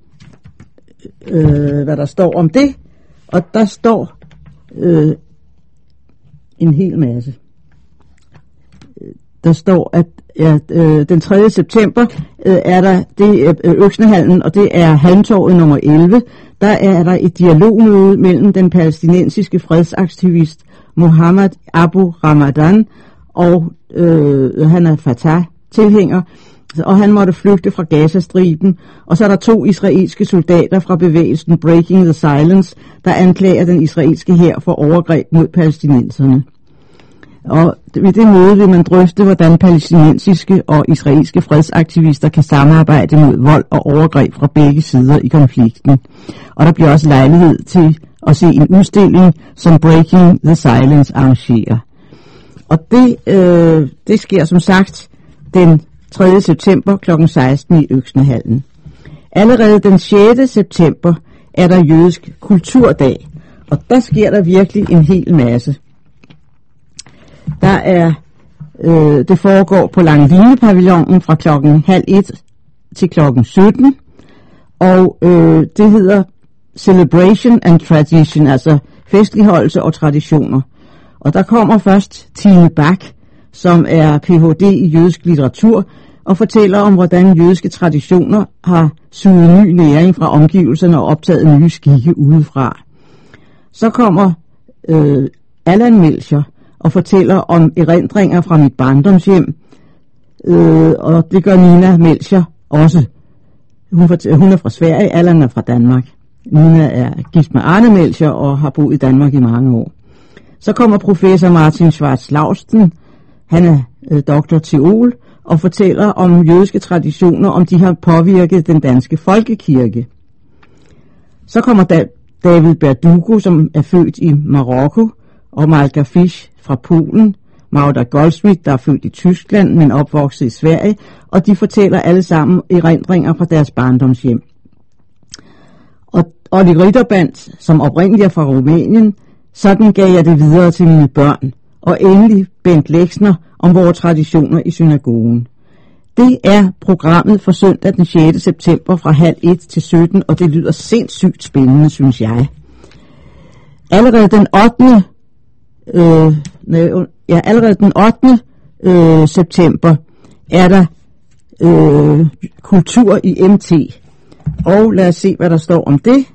hvad der står om det. Og der står en hel masse. Der står, at den 3. september er der det Øksnehallen, og det er Halmtorvet nummer 11. Der er der et dialogmøde mellem den palæstinensiske fredsaktivist Mohammed Abu Ramadan, og han er Fatah-tilhænger, og han måtte flygte fra Gazastriben. Og så er der 2 israelske soldater fra bevægelsen Breaking the Silence, der anklager den israelske hær for overgreb mod palæstinenserne. Og ved det møde vil man drøfte, hvordan palæstinensiske og israelske fredsaktivister kan samarbejde mod vold og overgreb fra begge sider i konflikten. Og der bliver også lejlighed til at se en udstilling, som Breaking the Silence arrangerer. Og det sker som sagt den 3. september kl. 16 i Øksnehallen. Allerede den 6. september er der jødisk kulturdag, og der sker der virkelig en hel masse. Der er, det foregår på Langline-pavillonen fra kl. 12:30 til kl. 17, og det hedder Celebration and Tradition, altså festligholdelse og traditioner. Og der kommer først Tine Bach, som er Ph.D. i jødisk litteratur, og fortæller om, hvordan jødiske traditioner har suget ny næring fra omgivelserne og optaget nye skikke udefra. Så kommer Allan Melcher og fortæller om erindringer fra mit barndomshjem, og det gør Nina Melcher også. Hun er fra Sverige, Allan er fra Danmark. Nina er gift med Arne Melcher og har boet i Danmark i mange år. Så kommer professor Martin Schwarz-Lausten, han er doktor-teol, og fortæller om jødiske traditioner, om de har påvirket den danske folkekirke. Så kommer David Berdugo, som er født i Marokko, og Malka Fisch fra Polen, Magda Goldschmidt, der er født i Tyskland, men opvokset i Sverige, og de fortæller alle sammen erindringer fra deres barndomshjem. Og Olli Ritterband, som oprindeligt er fra Rumænien, sådan gav jeg det videre til mine børn. Og endelig Bent Lexner om vores traditioner i synagogen. Det er programmet for søndag den 6. september fra 12:30 til 17, og det lyder sindssygt spændende, synes jeg. Allerede den 8. September er der kultur i MT. Og lad os se, hvad der står om det.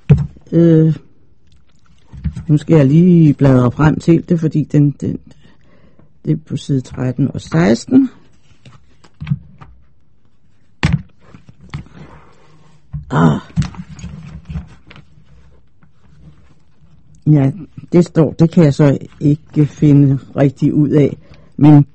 Nu skal jeg lige bladre frem til det, fordi det er på side 13 og 16. Ja, det står, det kan jeg så ikke finde rigtig ud af, men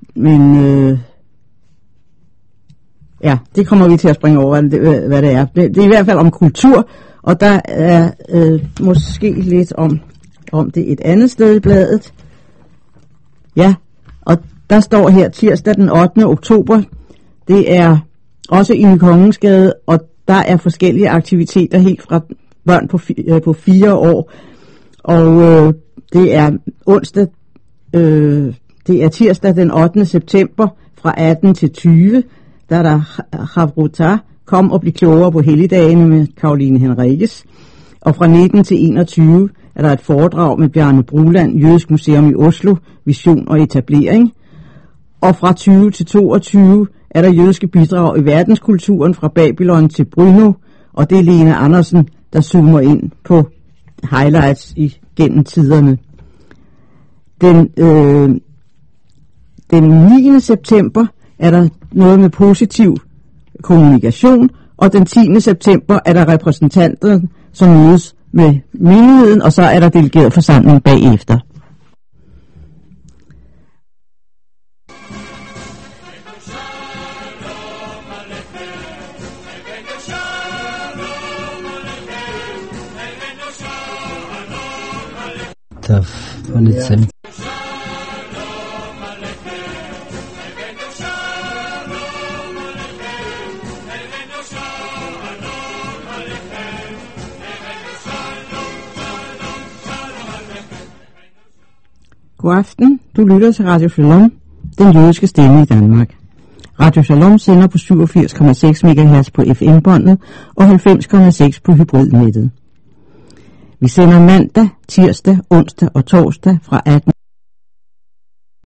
ja, det kommer vi til at springe over, hvad det er. Det er i hvert fald om kultur, og der er måske lidt om det et andet sted i bladet. Ja, og der står her tirsdag den 8. oktober, det er også i Ny Kongensgade, og der er forskellige aktiviteter helt fra børn på 4 år, og det er onsdag, det er tirsdag den 8. september fra 18 til 20, der er der Havruta, kom og bliv klogere på helligdagene med Caroline Henriques, og fra 19 til 21 er der et foredrag med Bjarne Bruland, Jødisk Museum i Oslo, Vision og Etablering, og fra 20 til 22 er der jødiske bidrag i verdenskulturen fra Babylon til Brno, og det er Lene Andersen, der zoomer ind på highlights gennem tiderne. Den 9. september er der noget med positiv kommunikation, og den 10. september er der repræsentanter, som mødes med menigheden, og så er der delegeret forsamling bagefter. der var lidt selv. God aften, du lytter til Radio Shalom, den jødiske stemme i Danmark. Radio Shalom sender på 87,6 MHz på FM-båndet og 90,6 på hybridnettet. Vi sender mandag, tirsdag, onsdag og torsdag fra 18